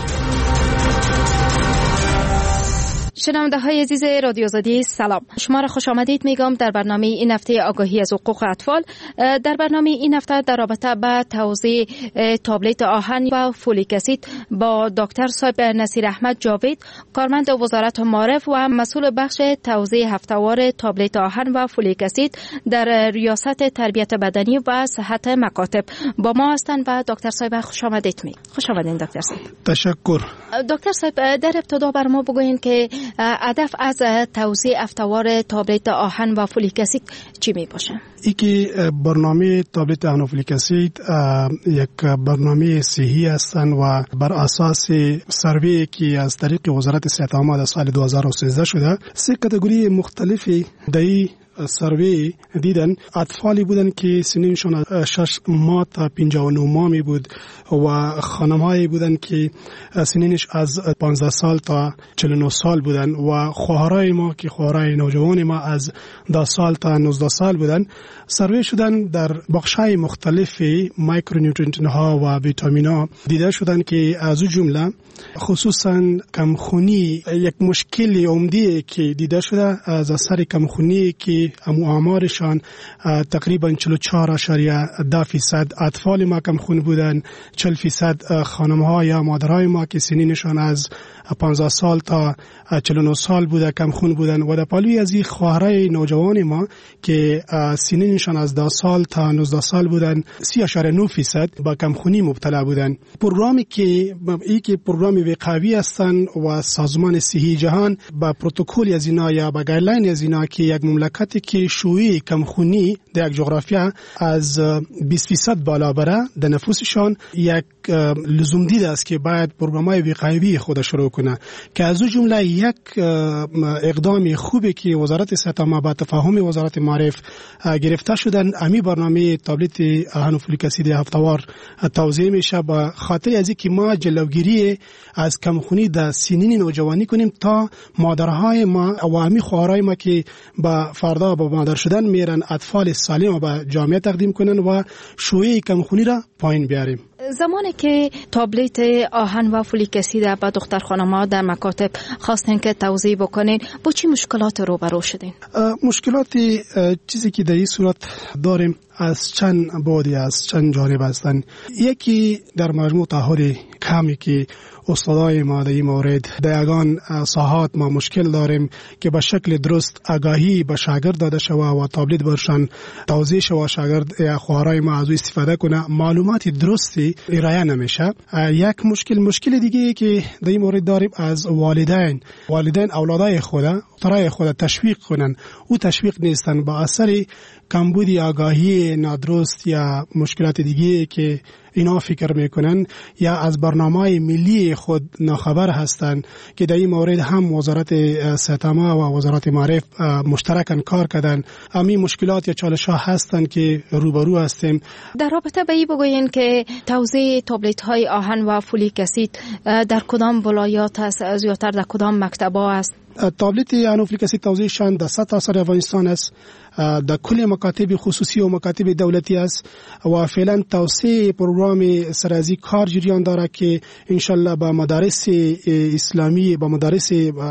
شنونده های عزیز رادیو آزادی سلام، شما را خوش آمدید میگم در برنامه این هفته آگاهی از حقوق اطفال. در برنامه این هفته در رابطه با توزیع تابلت آهن و فولیک اسید با دکتر صاحب نصیر احمد جاوید، کارمند وزارت معارف و مسئول بخش توزیع هفته‌وار تابلت آهن و فولیک اسید در ریاست تربیت بدنی و صحت مکاتب با ما هستند و دکتر صاحب خوش آمدید. می خوش آمدید دکتر صاحب. تشکر. دکتر صاحب در ابتدا بر ما بگوین که هدف از توزیع هفته‌وار تابلت آهن و فولیک اسید چی می باشه؟ یکی برنامه تابلت آهن و فولیک اسید یک برنامه صحی هستند و بر اساس سروی که از طریق وزارت صحت عامه در سال دو هزار و سیزده شده، سه کاتگوری مختلفی در سروی دیدن. اطفالی بودن که سنینشون از شش ماه تا پنجاه و نه ماه می بود و خانم‌هایی بودن که سنینش از پانزده سال تا چهل و نه سال بودن و خواهرای ما که خواهرای نوجوان ما از ده سال تا نوزده سال بودن. سروی شدن در بخش‌های مختلفی مایکرونیوترینت ها و ویتامین ها دیده شدن که از اون جمله خصوصا کمخونی یک مشکل عمده که دیده شده از اثر کمخونی که امو آمارشان تقریبا چهل و چهار اشاریه ده فیصد اطفال ما کمخون بودن، چهل فیصد خانم‌ها یا مادرای ما که سنینشان از پانزده سال تا چهل و نه سال بوده کمخون بودن و در پالوی از این خواهرای نوجوان ما که سنینشان از ده سال تا نوزده سال بودن، سی اشاریه نه فیصد با کمخونی مبتلا بودن. پروگرامی که ای که پروگرامی وقایوی هستند و سازمان صحی جهان با پروتکل از اینا یا با گایدلاین از اینا که یک مملکتی که شیوع کمخونی در یک جغرافیا از بیست فیصد بالا بره در نفوسشان یک لزوم دیده است که باید پروگرام‌های وقایوی خود شروع کنه که از اون جمله یک اقدام خوبی که وزارت صحت عامه با تفاهم وزارت معارف گرفته شدن، امی برنامه تابلت آهن و فولیک اسید هفته‌وار توزیع میشه با خاطر از اینکه ما جلوگیری از کمخونی در سنین نوجوانی کنیم تا مادرهای ما و امی خواهرای ما که با فردا با مادر شدن میرن اطفال سالم به جامعه تقدیم کنن و شیوع کمخونی را پایین بیاریم. زمانی که تابلت آهن و فولیک اسید با دختر خانم‌ها در مکاتب خواستن که توزیع بکنین، با چی مشکلات روبرو شدین؟ مشکلات چیزی که در این صورت داریم از چند بودی از چند جانب هستند. یکی در مجموع تحول کمی که استادای ما در این مورد در یگان ساحات ما مشکل داریم که به شکل درست آگاهی به شاگرد داده شود و تابلت برشان توضیح شود، شاگرد یا خواهرای ما از او استفاده کنه، معلومات درستی ارائه نمیشه. یک مشکل مشکل دیگه که در این مورد داریم از والدین والدین اولادای خود ترای خود تشویق کنن، او تشویق نیستن با اثر کمبود آگاهی نادرست یا مشکلات دیگه که اینا فکر میکنن یا از برنامه ملی خود ناخبر هستند که در این مورد هم وزارت صحت عامه و وزارت معارف مشترکاً کار کردن. همین مشکلات یا چالش ها هستند که روبرو هستیم. در رابطه به این بگوین که توزیع تابلت های آهن و فولیک اسید در کدام ولایات است، زیادتر در کدام مکتب‌ها است؟ تابلت آهن و فولیک اسید توزیعشان در سرتاسر افغانستان است، در کل مکاتب خصوصی و مکاتب دولتی است و فعلا توسعه پروگرام سرازی کار جریان داره که انشالله با مدارس اسلامی با مدارس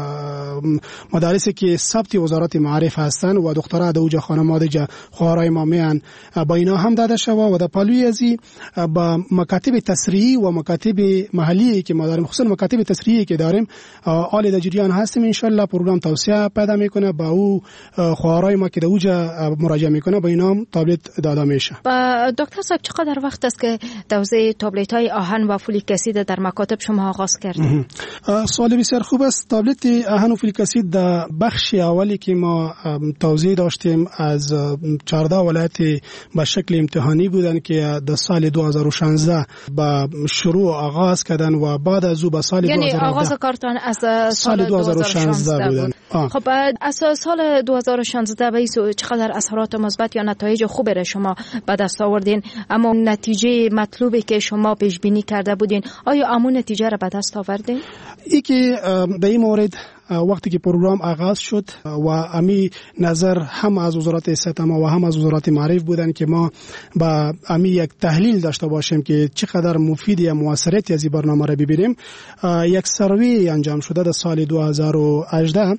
مدارسی که ثبت وزارت معارف هستند و دخترها در اوجا خانم‌ها دیگه خواهرای ما میان با اینا هم داده شود و در پالوی ازی با مکاتب تسریعی و مکاتب محلی که ما داریم، خصوصا مکاتب تسریعی که داریم آل در جریان هستیم. انشالله پروگرام توسعه پیدا میکنه با او خواهرای ما که در اوجا مراجعه میکنه با اینا تابلت داده میشه. با دکتر صاحب چقدر وقت است که توزیع تابلت های آهن و فولیک اسید در مکاتب شما آغاز کردید؟ سوال بسیار خوب است. تابلت آهن و فولیک اسید در بخش اولی که ما توزیع داشتیم از چهارده ولایت به شکل امتحانی بودن که در سال دو هزار و شانزده با شروع آغاز کردن و بعد از او به سال یعنی دو هزار و هفده آغاز کارتان از سال دو هزار و شانزده بودن. خب از سال دو هزار و شانزده به این چقدر اثرات مثبت یا نتایج خوبی را شما به دست آوردین، اما نتیجه مطلوبی که شما پیش بینی کرده بودین آیا همون نتیجه را به دست آوردین؟ ای که در این مورد وقتی که پروگرام آغاز شد و امی نظر هم از وزارت صحت عامه و هم از وزارت معارف بودن که ما با امی یک تحلیل داشته باشیم که چقدر مفید یا موثریت از این برنامه را ببینیم. یک سروی انجام شده در سال دو هزار و هجده.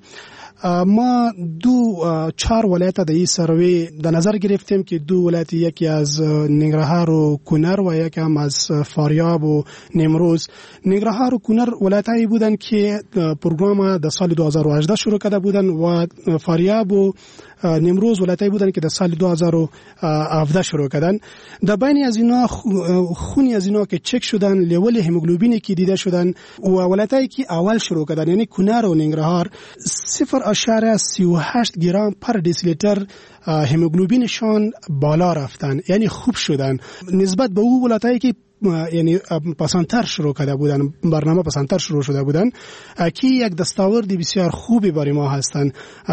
ما دو چهار ولایت در این سروی در نظر گرفتیم که دو ولایت، یکی از ننگرهار و کنر و یکی هم از فاریاب و نیمروز. ننگرهار و کنر ولایتایی بودن که پروگرام در سال دو هزار و هجده شروع کرده بودن و فاریاب و نیمروز ولایتایی بودن که در سال دو هزار و هفده شروع کردن. در بین از اینا خونی از اینا که چک شدن، لیول هموگلوبینی که دیده شدن و ولایتایی که اول شروع کردن یعنی کنر و ننگرهار صفر اشاره سی و هشت گرم پر دسیلیتر هموگلوبینشان بالا رفتن، یعنی خوب شدن نسبت به اون ولایتایی که یعنی پسندتر شروع کرده بودن، برنامه پسندتر شروع شده بودن که یک دستاورد بسیار خوبی برای ما هستند.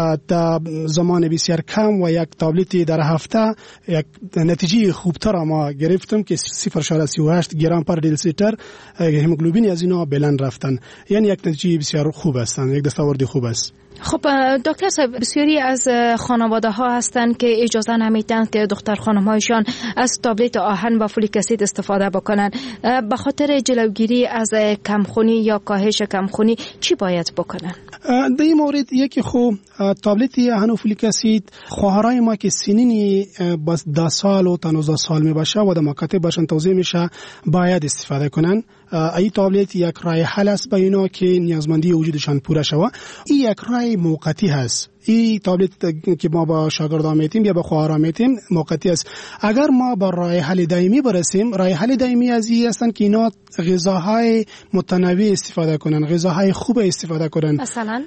تا زمان بسیار کم و یک تابلت در هفته یک نتیجه خوبتر ما گرفتم که صفر اشاره سی و هشت گرم پر دسیلیتر هموگلوبین از اینا بلند رفتن، یعنی یک نتیجه بسیار خوب هستند، یک دستاورد خوب است. خب دکتر صاحب، بسیاری از خانواده ها هستند که اجازه نمیدن که دختر خانم هایشان از تابلت آهن و فولیک اسید استفاده بکنن. به خاطر جلوگیری از کمخونی یا کاهش کمخونی چی باید بکنن؟ در این مورد یکی خب تابلت آهن و فولیک اسید خواهرای ما که سنین بس ده سال و تا نوزده سال می باشه و در مکاتب باشن توزیع میشه باید استفاده کنن. ای تابلت یک رای حل است به اینا که نیازمندی وجودشان پوره شود. این یک رای موقتی هست. این تابلت که ما با شاگردان میتیم یا با خواهران میتیم موقتی است. اگر ما با رای حل دائمی برسیم، رای حل دائمی از این هستند که اینا غذاهای متنوع استفاده کنن، غذاهای خوب استفاده کنن. مثلا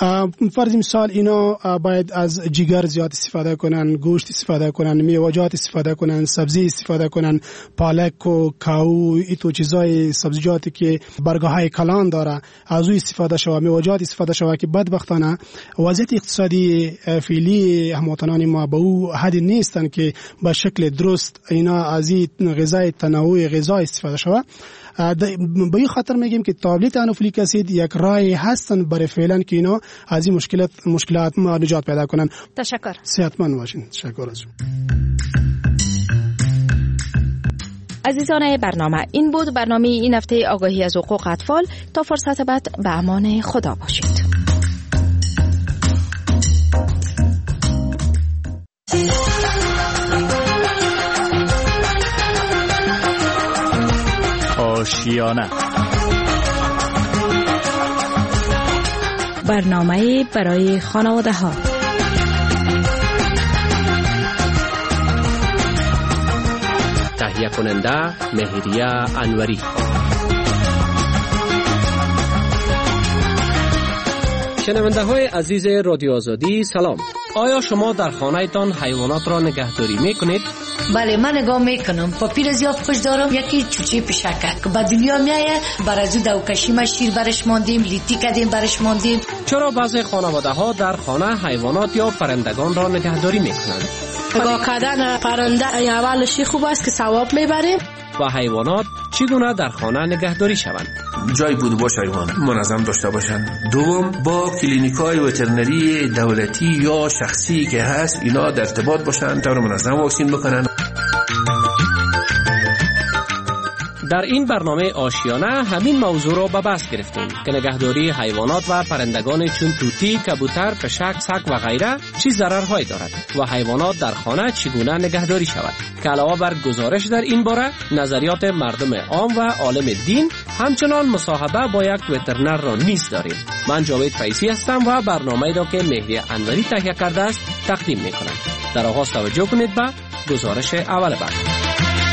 فرض مثال اینا باید از جگر زیاد استفاده کنن، گوشت استفاده کنن، میوه‌جات استفاده کنن، سبزی استفاده کنن، پالک و کاهو، این تو چیزای سبزیجاتی که برگ‌های کلان داره از او استفاده شود، میوه‌جات استفاده شود که بدبختانه وضعیت اقتصادی فعلی هموطنان ما به او حد نیستن که به شکل درست اینا از این غذای تنوع غذا استفاده شود. به این خاطر میگیم که تابلت آهن و فولیک اسید یک راه هستن برای فعلا که اینا از این مشکلات مشکلات ما نجات پیدا کنن. تشکر. صحتمند باشین. تشکر از شما. عزیزان برنامه، این بود برنامه این هفته آگاهی از حقوق اطفال. تا فرصت بعد به امان خدا باشید. آشیانه برنامه برای خانواده ها. تهیه کننده مهریه انوری. شنونده های عزیز رادیو آزادی سلام. آیا شما در خانه تان حیوانات را نگهداری میکنید؟ بله، من نگاه میکنم. پاپیر زیاد خوش دارم. یکی چوچه پشکک که به دنیا میایه، برازو دوکشی ما شیر برش ماندیم، لیتی کردیم برش ماندیم. چرا بعضی خانواده ها در خانه حیوانات یا پرندگان را نگهداری میکنند؟ نگاه کردن پرنده اولشی خوب است که ثواب میبریم. و حیوانات چگونه در خانه نگهداری شوند؟ جای بود باش حیوان منظم داشته باشند. دوم، با کلینیکای وترنری دولتی یا شخصی که هست اینا در ارتباط باشند تا منظم واکسین بکنن. در این برنامه آشیانه همین موضوع را به بحث گرفتیم که نگهداری حیوانات و پرندگان چون طوطی، کبوتر، پشک، سگ و غیره چه ضررهایی دارد و حیوانات در خانه چگونه نگهداری شود. که علاوه بر گزارش در این باره، نظریات مردم عام و عالم دین، همچنان مصاحبه با یک وترنر را نیز داریم. من جاوید فیضی هستم و برنامه را که مهری انوری تهیه کرده است تقدیم می‌کنم. در آغاز توجه کنید به گزارش اول برنامه.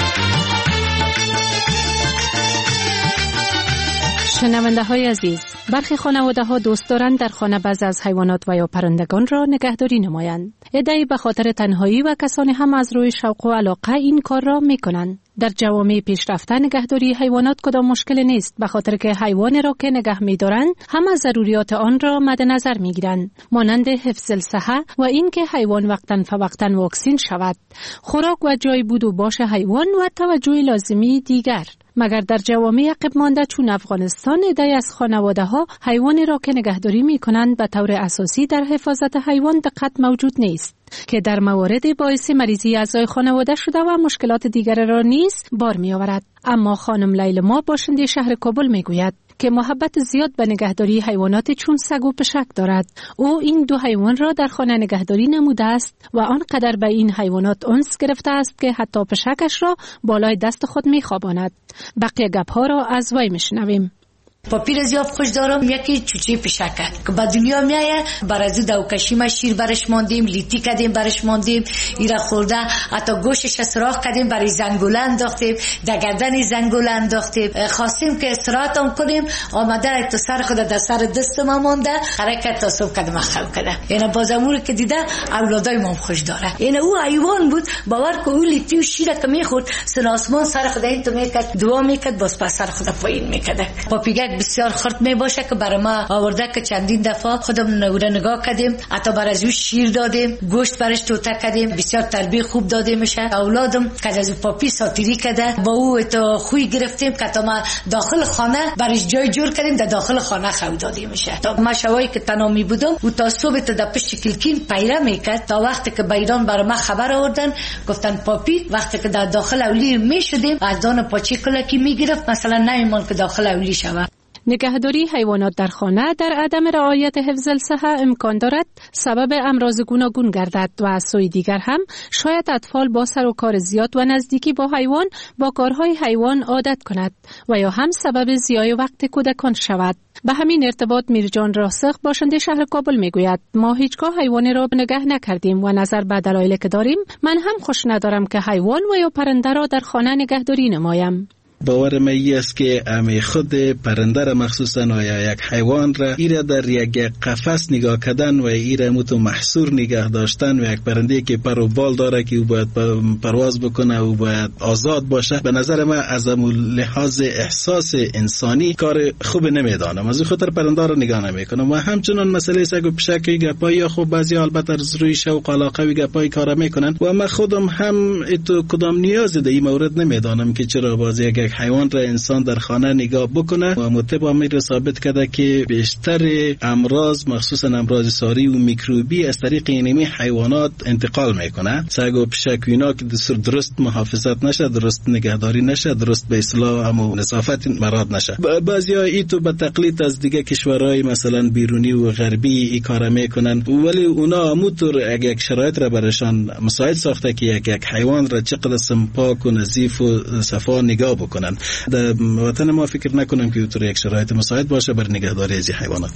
شنونده های عزیز، برخی خانواده ها دوست دارند در خانه بعض از حیوانات و یا پرندگان را نگهداری نمایند. عده‌ای به خاطر تنهایی و کسانی هم از روی شوق و علاقه این کار را می کنند. در جوامع پیشرفته نگهداری حیوانات کدام مشکل نیست، به خاطر که حیوانی را که نگه می دارند همه ضروریات آن را مد نظر می گیرند، مانند حفظ الصحه و اینکه حیوان وقتاً فوقتاً واکسین شود، خوراک و جای بود و باش حیوان و توجه لازمی دیگر. مگر در جوامع عقب مانده چون افغانستان عده‌ای از خانواده ها حیوانی را که نگهداری می کنند به طور اساسی در حفاظت حیوان دقت موجود نیست، که در موارد باعث مریضی اعضای خانواده شده و مشکلات دیگر را نیز بار می آورد. اما خانم لیلا ما باشنده شهر کابل می گوید که محبت زیاد به نگهداری حیوانات چون سگ و پشک دارد. او این دو حیوان را در خانه نگهداری نموده است و آنقدر به این حیوانات انس گرفته است که حتی پشکش را بالای دست خود می خواباند. بقیه گپ‌ها را از وی میشنویم. پاپیر زیاد خوش دارم. یکی چوچه پشکک که به دنیا میایه، برازو دوکشی ما شیر برش ماندیم، لیتی کردیم برش ماندیم، ایرا خورده، حتی گوشش سراخ کردیم، برای زنگوله انداختیم، در گردن زنگوله انداختیم. خواستیم که استراحت هم کنیم، آمده تو سر خود در سر دست ما مانده، حرکت تا صبح کده مخلب کده. یعنی بازمور که دیده اولادای ما خوش داره. یعنی او حیوان بود، باور که او لیتی و شیر که میخورد سن آسمان سر خود این تو میکرد، دعا میکرد، باز پس سر خود پایین میکرد. پاپیگک بسیار خرد می باشه که برای ما آورده که چندین دفعه خودم نوره نگاه کردیم، حتی برای از شیر دادیم، گوشت برش توته کردیم، بسیار تربیت خوب داده میشه. اولادم که از پاپی ساتیری کرده، با او تو خوی گرفتیم که تا ما داخل خانه برش جای جور کردیم، در داخل خانه خو داده میشه. تا ما شوایی که تنامی بودم و تا صبح تا در پشت کلکین پیره میکرد، تا وقتی که بیران برای ما خبر آوردن گفتن پاپی وقتی که در داخل اولی میشدیم از دان پاچی کلکی میگرفت، مثلا نمیمان که داخل اولی شود. نگهداری حیوانات در خانه در عدم رعایت حفظ الصحه امکان دارد سبب امراض گوناگون گردد و از سوی دیگر هم شاید اطفال با سر و کار زیاد و نزدیکی با حیوان با کارهای حیوان عادت کند و یا هم سبب ضیاع وقت کودکان شود. به همین ارتباط میرجان راسخ باشنده شهر کابل میگوید ما هیچگاه حیوانی را نگه نکردیم و نظر به دلایلی که داریم من هم خوش ندارم که حیوان و یا پرنده را در خانه نگهداری نمایم. باور من است که امی خود پرنده را مخصوصا و یا یک حیوان را ایره در یک قفس نگاه کردن و ایره متو محصور نگه داشتن و یک پرنده که پر و بال داره که او باید پرواز بکنه و باید آزاد باشه، به نظر من از لحاظ احساس انسانی کار خوب نمیدانم، از خاطر پرنده را نگاه نمیکنم. و همچنان مسئله سگ و پشک گپای خب بعضی البته از روی شوق و علاقه و گپای کار میکنن و من خودم هم اتو کدام نیاز در این مورد نمیدانم که چرا بازی یک حیوان را انسان در خانه نگاه بکنه و مطبع می ثابت کرده که بیشتر امراض مخصوصا امراض ساری و میکروبی از طریق اینمی حیوانات انتقال میکنه. سگ و پشک اینا که درست محافظت نشه، درست نگهداری نشه، درست به اصلاح هم نظافت مراد نشه، بعضیا ایتو به تقلید از دیگه کشورهای مثلا بیرونی و غربی این کارا میکنن، ولی اونا همونطور یک شرایط را برشان مساعد ساخته که یک یک حیوان را چقدر پاک و نظیف و صفا نگاه بکنن. در وطن ما فکر نکنم که اونطور یک شرایط مساعد باشه بر نگهداری از حیوانات.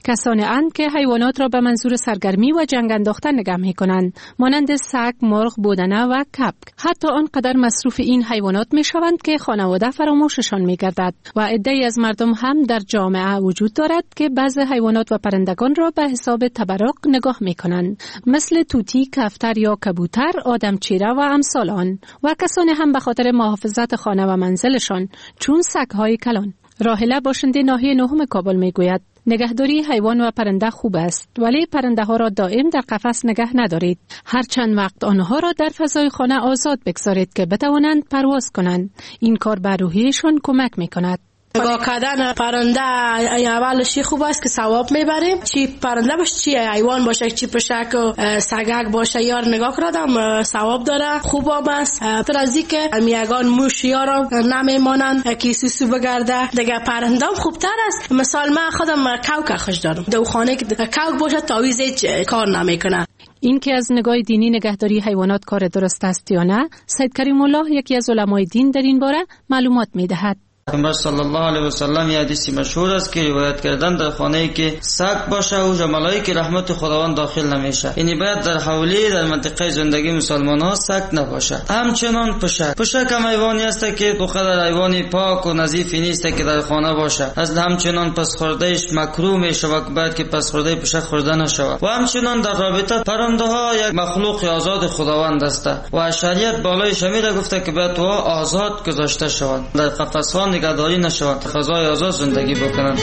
کسانی اند که حیوانات را به منظور سرگرمی و جنگ انداختن نگاه می کنند، مانند سگ، مرغ، بودنه و کبک. حتی آنقدر مصروف این حیوانات می شوند که خانواده فراموششان می گردد و عده‌ای از مردم هم در جامعه وجود دارد که بعضی حیوانات و پرندگان را به حساب تبرک نگاه می کنند، مثل طوطی، کفتر یا کبوتر، آدمچیره و امثال آن. و کسانی هم به خاطر محافظت خانه و منزلشان، چون سگ‌های کلان. راحله باشنده ناحیه نهم کابل می گوید نگهداری حیوان و پرنده خوب است، ولی پرنده ها را دائم در قفس نگه ندارید. هر چند وقت آنها را در فضای خانه آزاد بگذارید که بتوانند پرواز کنند. این کار به روحیشان کمک می کند. نگاه کردن پرنده اولش خوب است که ثواب میبریم. چی پرنده باشه، چی حیوان باشه، چی پشک و سگک باشه، یار نگاه کردم ثواب داره، خوب هم است. تر از این که میگان موش یارم نمیمانند که سوسو بگرده. دیگه پرنده هم خوبتر است. مثال من خودم کوک خوش دارم. دو خانه که کوک باشه تعویض کار نمیکنه. این که از نگاه دینی نگهداری حیوانات کار درست است یا نه، سید کریم الله یکی از علمای دین در این باره معلومات میدهد. پیامبر صلی الله علیه و سلم یه حدیثی مشهور است که روایت کردن در خانه‌ای که سگ باشه و ملائکه رحمت خداوند داخل نمیشه. یعنی باید در حولی در منطقه زندگی مسلمان‌ها سگ نباشه. همچنان پشک پشک هم حیوانی است که بخاطر حیوانی پاک و نظیف نیست که در خانه باشه. از همچنان پس خوردهش مکروه میشه و باید که پس خورده پشک خورده نشود. و همچنان در رابطه پرنده ها یک مخلوق آزاد خداوند است و شریعت بالای شمیره گفته که باید تو آزاد گذاشته شود، در قفس‌ها نگهداری نشوند، فضای آزاد زندگی بکنند.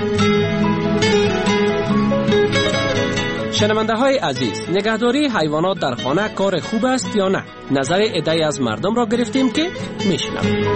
شنونده های عزیز، نگهداری حیوانات در خانه کار خوب است یا نه؟ نظر عده‌ای از مردم را گرفتیم که میشنویم.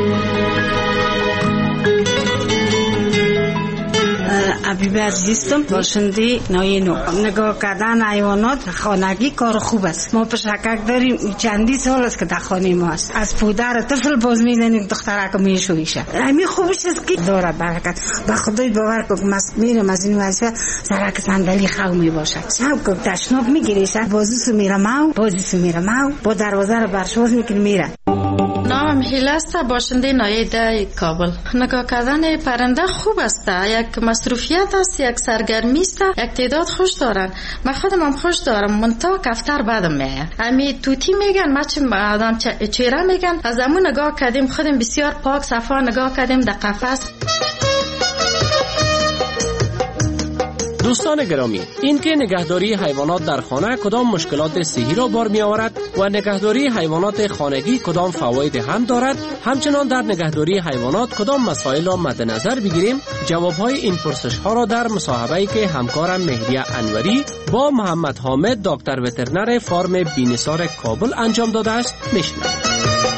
حبیب عزیزم باشنده نای نو. نگاه کردن حیوانات خانگی کار خوب است. ما پشکک داریم، چندی سال است که در خانه ما است. از پودر طفل باز میزنیم دخترک میشویشه. همین خوبش است که داره برکت. به خدای باور کنم میرم از این واسه سرک صندلی خو میباشد. شب که تشناب میگیریشه بازیسو میرم او بازیسو میرم او با دروازه رو برشواز میکنه میره. نامم هیله است، باشنده نایه ده کابل. نگاه کردن پرنده خوب است، یک مصروفیت است، یک سرگرمی است، یک تعداد خوش دارن. من خودم هم خوش دارم، منتها کفتر بدم میاد. امی توتی میگن، ما چه آدم چهره میگن. از همون نگاه کردیم خودم بسیار پاک صفا نگاه کردیم در قفس. دوستان گرامی، این که نگهداری حیوانات در خانه کدام مشکلات صحی را بار می آورد و نگهداری حیوانات خانگی کدام فواید هم دارد، همچنان در نگهداری حیوانات کدام مسائل را مد نظر بگیریم، جوابهای این پرسش ها را در مصاحبه‌ای که همکارم مهریه انوری با محمد حامد دکتر وترنر فارم بی‌نثار کابل انجام داده است میشنویم.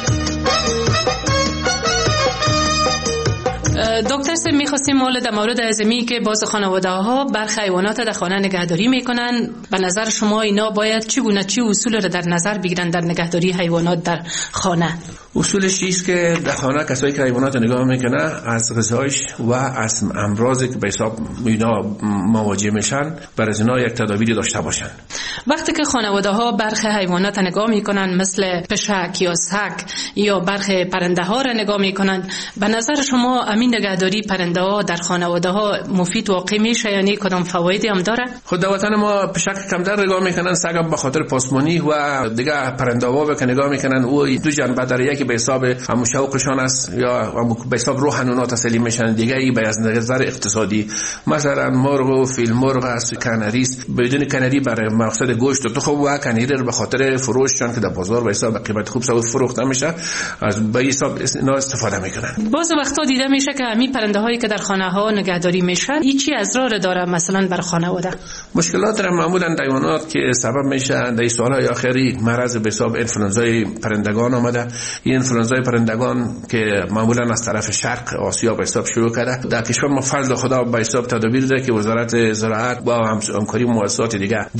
دکتر سه میخواستیم مال در مورد ازمی که باز خانواده ها برخی حیوانات در خانه نگهداری میکنن، به نظر شما اینا باید چگونه چی اصول را در نظر بگیرن در نگهداری حیوانات در خانه؟ اصولش چیست که در خانه کسایی که حیوانات نگاه میکنه از غذایش و از امراضی که به حساب اینا مواجه میشن برای اینا یک تدابیری داشته باشن. وقتی که خانواده ها برخی حیوانات نگاه میکنن مثل پشک یا سگ یا برخی پرنده ها را نگاه میکنن، به نظر شما امین نگهداری پرنده ها در خانواده ها مفید واقع میشه یعنی کدام فوایدی هم داره؟ خود در وطن ما پشک کمتر نگاه میکنن، سگ هم به خاطر پاسمانی و دیگه پرنده ها که نگاه میکنن او دو جنبه داره، یکی به حساب هم شوقشان است یا به حساب روحانیات سلیم میشن، دیگه ای به از نظر اقتصادی مثلا مرغ و فیل مرغ است، کانری است، بدون کانری برای مقصد گوشت و تخم و کانری رو به خاطر فروششان که در بازار به حساب قیمت خوب سوار فروخته میشه از به حساب اینا استفاده میکنن. باز وقتا دیده میشه که همین پرنده هایی که در خانه ها نگهداری میشن هیچی اضرار داره مثلا بر خانواده؟ مشکلات را معمولا حیوانات که سبب میشه در سالهای آخری مرض به حساب انفلوانزای پرندگان آمده. این انفلوانزای پرندگان که معمولا از طرف شرق آسیا به حساب شروع کرده، در کشور ما فضل خدا به حساب تدابیر داره که وزارت زراعت با همکاری مؤسسات دیگه دولت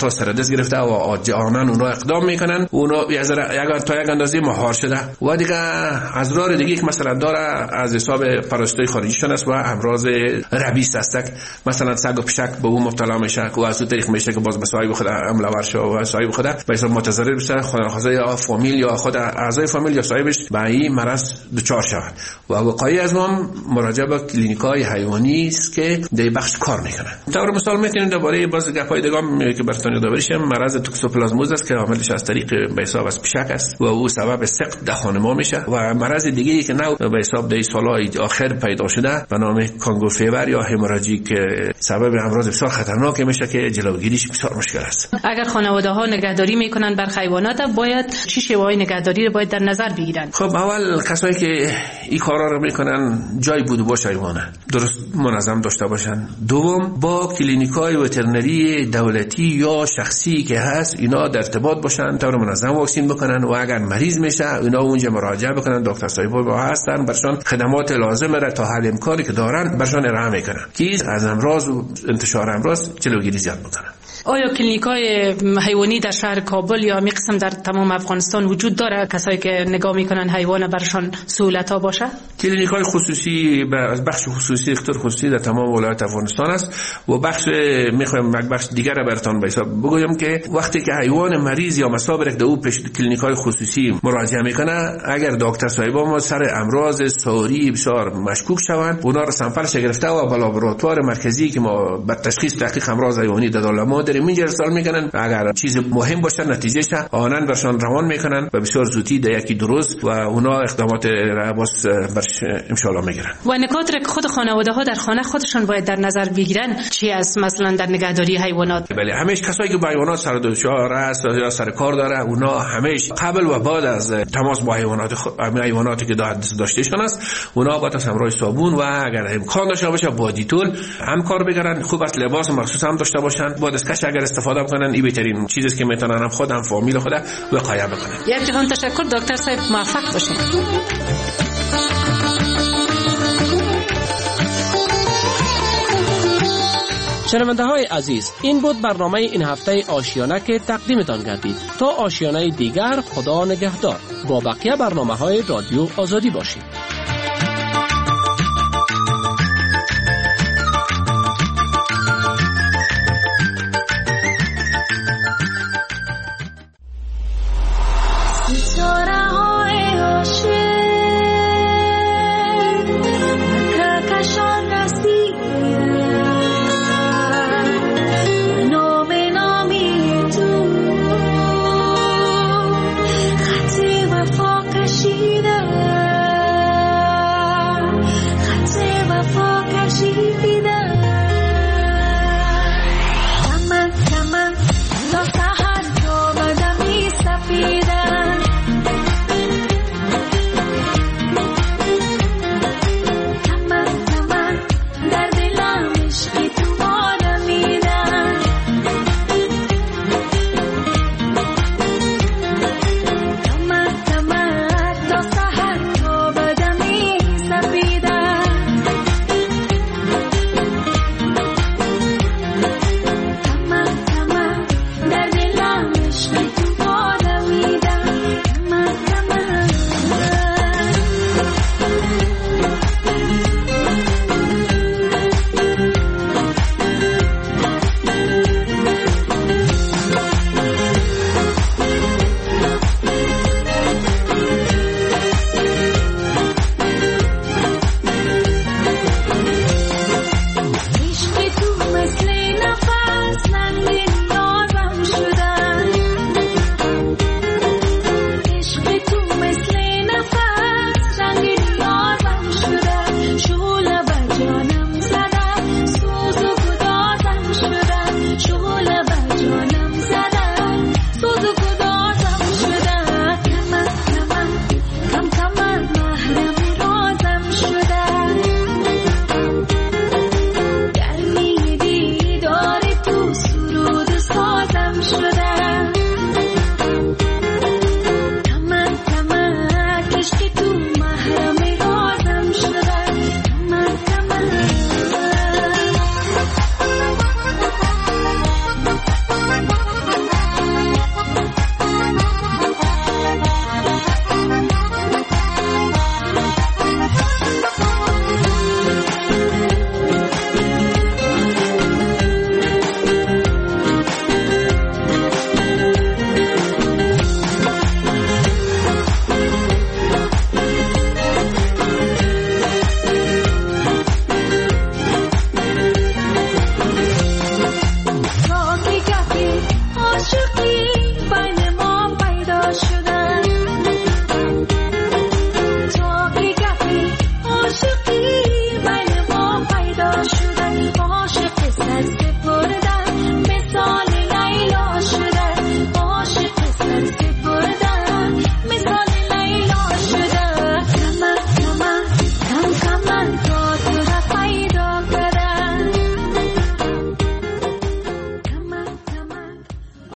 را سر دست گرفته و آنان اون را اقدام میکنن، اونا یک تا یک اندازه مهار شده و دیگه از راه دیگه که مثلا داره از حساب پرستای خارجیشون است و امراض ربیس است، مثلا سگ و پشک به اون مبتلا میشه و از اون طریق میشه که باز به صاحب خود حمله ور شه و صاحب خود به حساب متضرر بشه، خانواده یا فامیل یا خود اعضای فامیل یا صاحبش به این مرض دچار شود. و وقایع از ما مراجعه به کلینیکای حیوانی است که در بخش کار میکنن. طور مثال میتونیم درباره باز گپای دیگه که براتون یاد بریشم، مرض توکسوپلازموز است که عاملش از طریق به حساب از پشک است و او سبب سقط دهان ما میشه. و مرض دیگه ای که نو به حساب در سالهای آخر پیدا شده به نام کانگو فیور یا هموراژیک سبب امراض بسیار خطرناک میشه که جلوگیریش بسیار مشکل است. اگر خانواده ها نگهداری میکنن بر حیوانات، باید چه شیوه‌های نگهداری رو باید در نظر بگیرن؟ خب اول کسایی که این کارا رو میکنن جای بود باش حیوانه درست منظم داشته باشن. دوم با کلینیکای وترنری دولتی یا شخصی که هست اینا در ارتباط باشن، طور منظم واکسین بکنن و اگر مریض میشه اینا اونجا مراجعه بکنن، دکتر صاحبا با هستن برشان خدمات لازم را تا حل امکانی که دارن برشان ارائه میکنن که از امراض و انتشار امراض جلوگیری زیاد بکنن. آیا کلینیکای حیوانی در شهر کابل یا می قسم در تمام افغانستان وجود داره کسایی که نگاه میکنن حیوان برشان سهولت ها باشه؟ کلینیکای خصوصی از بخش خصوصی اختیار خصوصی در تمام ولایت افغانستان است و بخش میخوام یک بخش دیگر را براتون به حساب بگویم که وقتی که حیوان مریض یا مصاب در او پیش کلینیکای خصوصی مراجعه میکنه، اگر دکتر صاحبا ما سر امراض ساری بسیار مشکوک شوند اونا را سامپلش گرفته و به لابراتوار مرکزی که ما بر تشخیص تحقیق امراض حیوانی در دولت در اینجا ارسال میکنن، اگر چیز مهم باشه نتیجهش آنن برشان روان میکنن و بسیار زودی در یکی درست و اونا اقدامات را باز برش امشالا میگیرن. و نکات را که خود خانواده ها در خانه خودشان باید در نظر بگیرن چی است مثلا در نگهداری حیوانات؟ بله، همیشه کسایی که با حیوانات سر دچار است یا سر کار داره اونا همیشه قبل و بعد از تماس با حیوانات حیواناتی که داشتهشان است اونا با همراه صابون و اگر امکان داشته باشه با دیتول هم کار بگیرن، خوب است لباس مخصوص هم داشته باشن، با دستکش اگر استفاده بکنن این بهترین چیزی است که میتونن هم خودم فامیل خود وقایع بکنن. یک جهان تشکر دکتر صاحب، موفق باشید. شنونده های عزیز، این بود برنامه این هفته آشیانه که تقدیمتان گردید. تا آشیانه دیگر خدا نگهدار. با بقیه برنامه های رادیو آزادی باشید.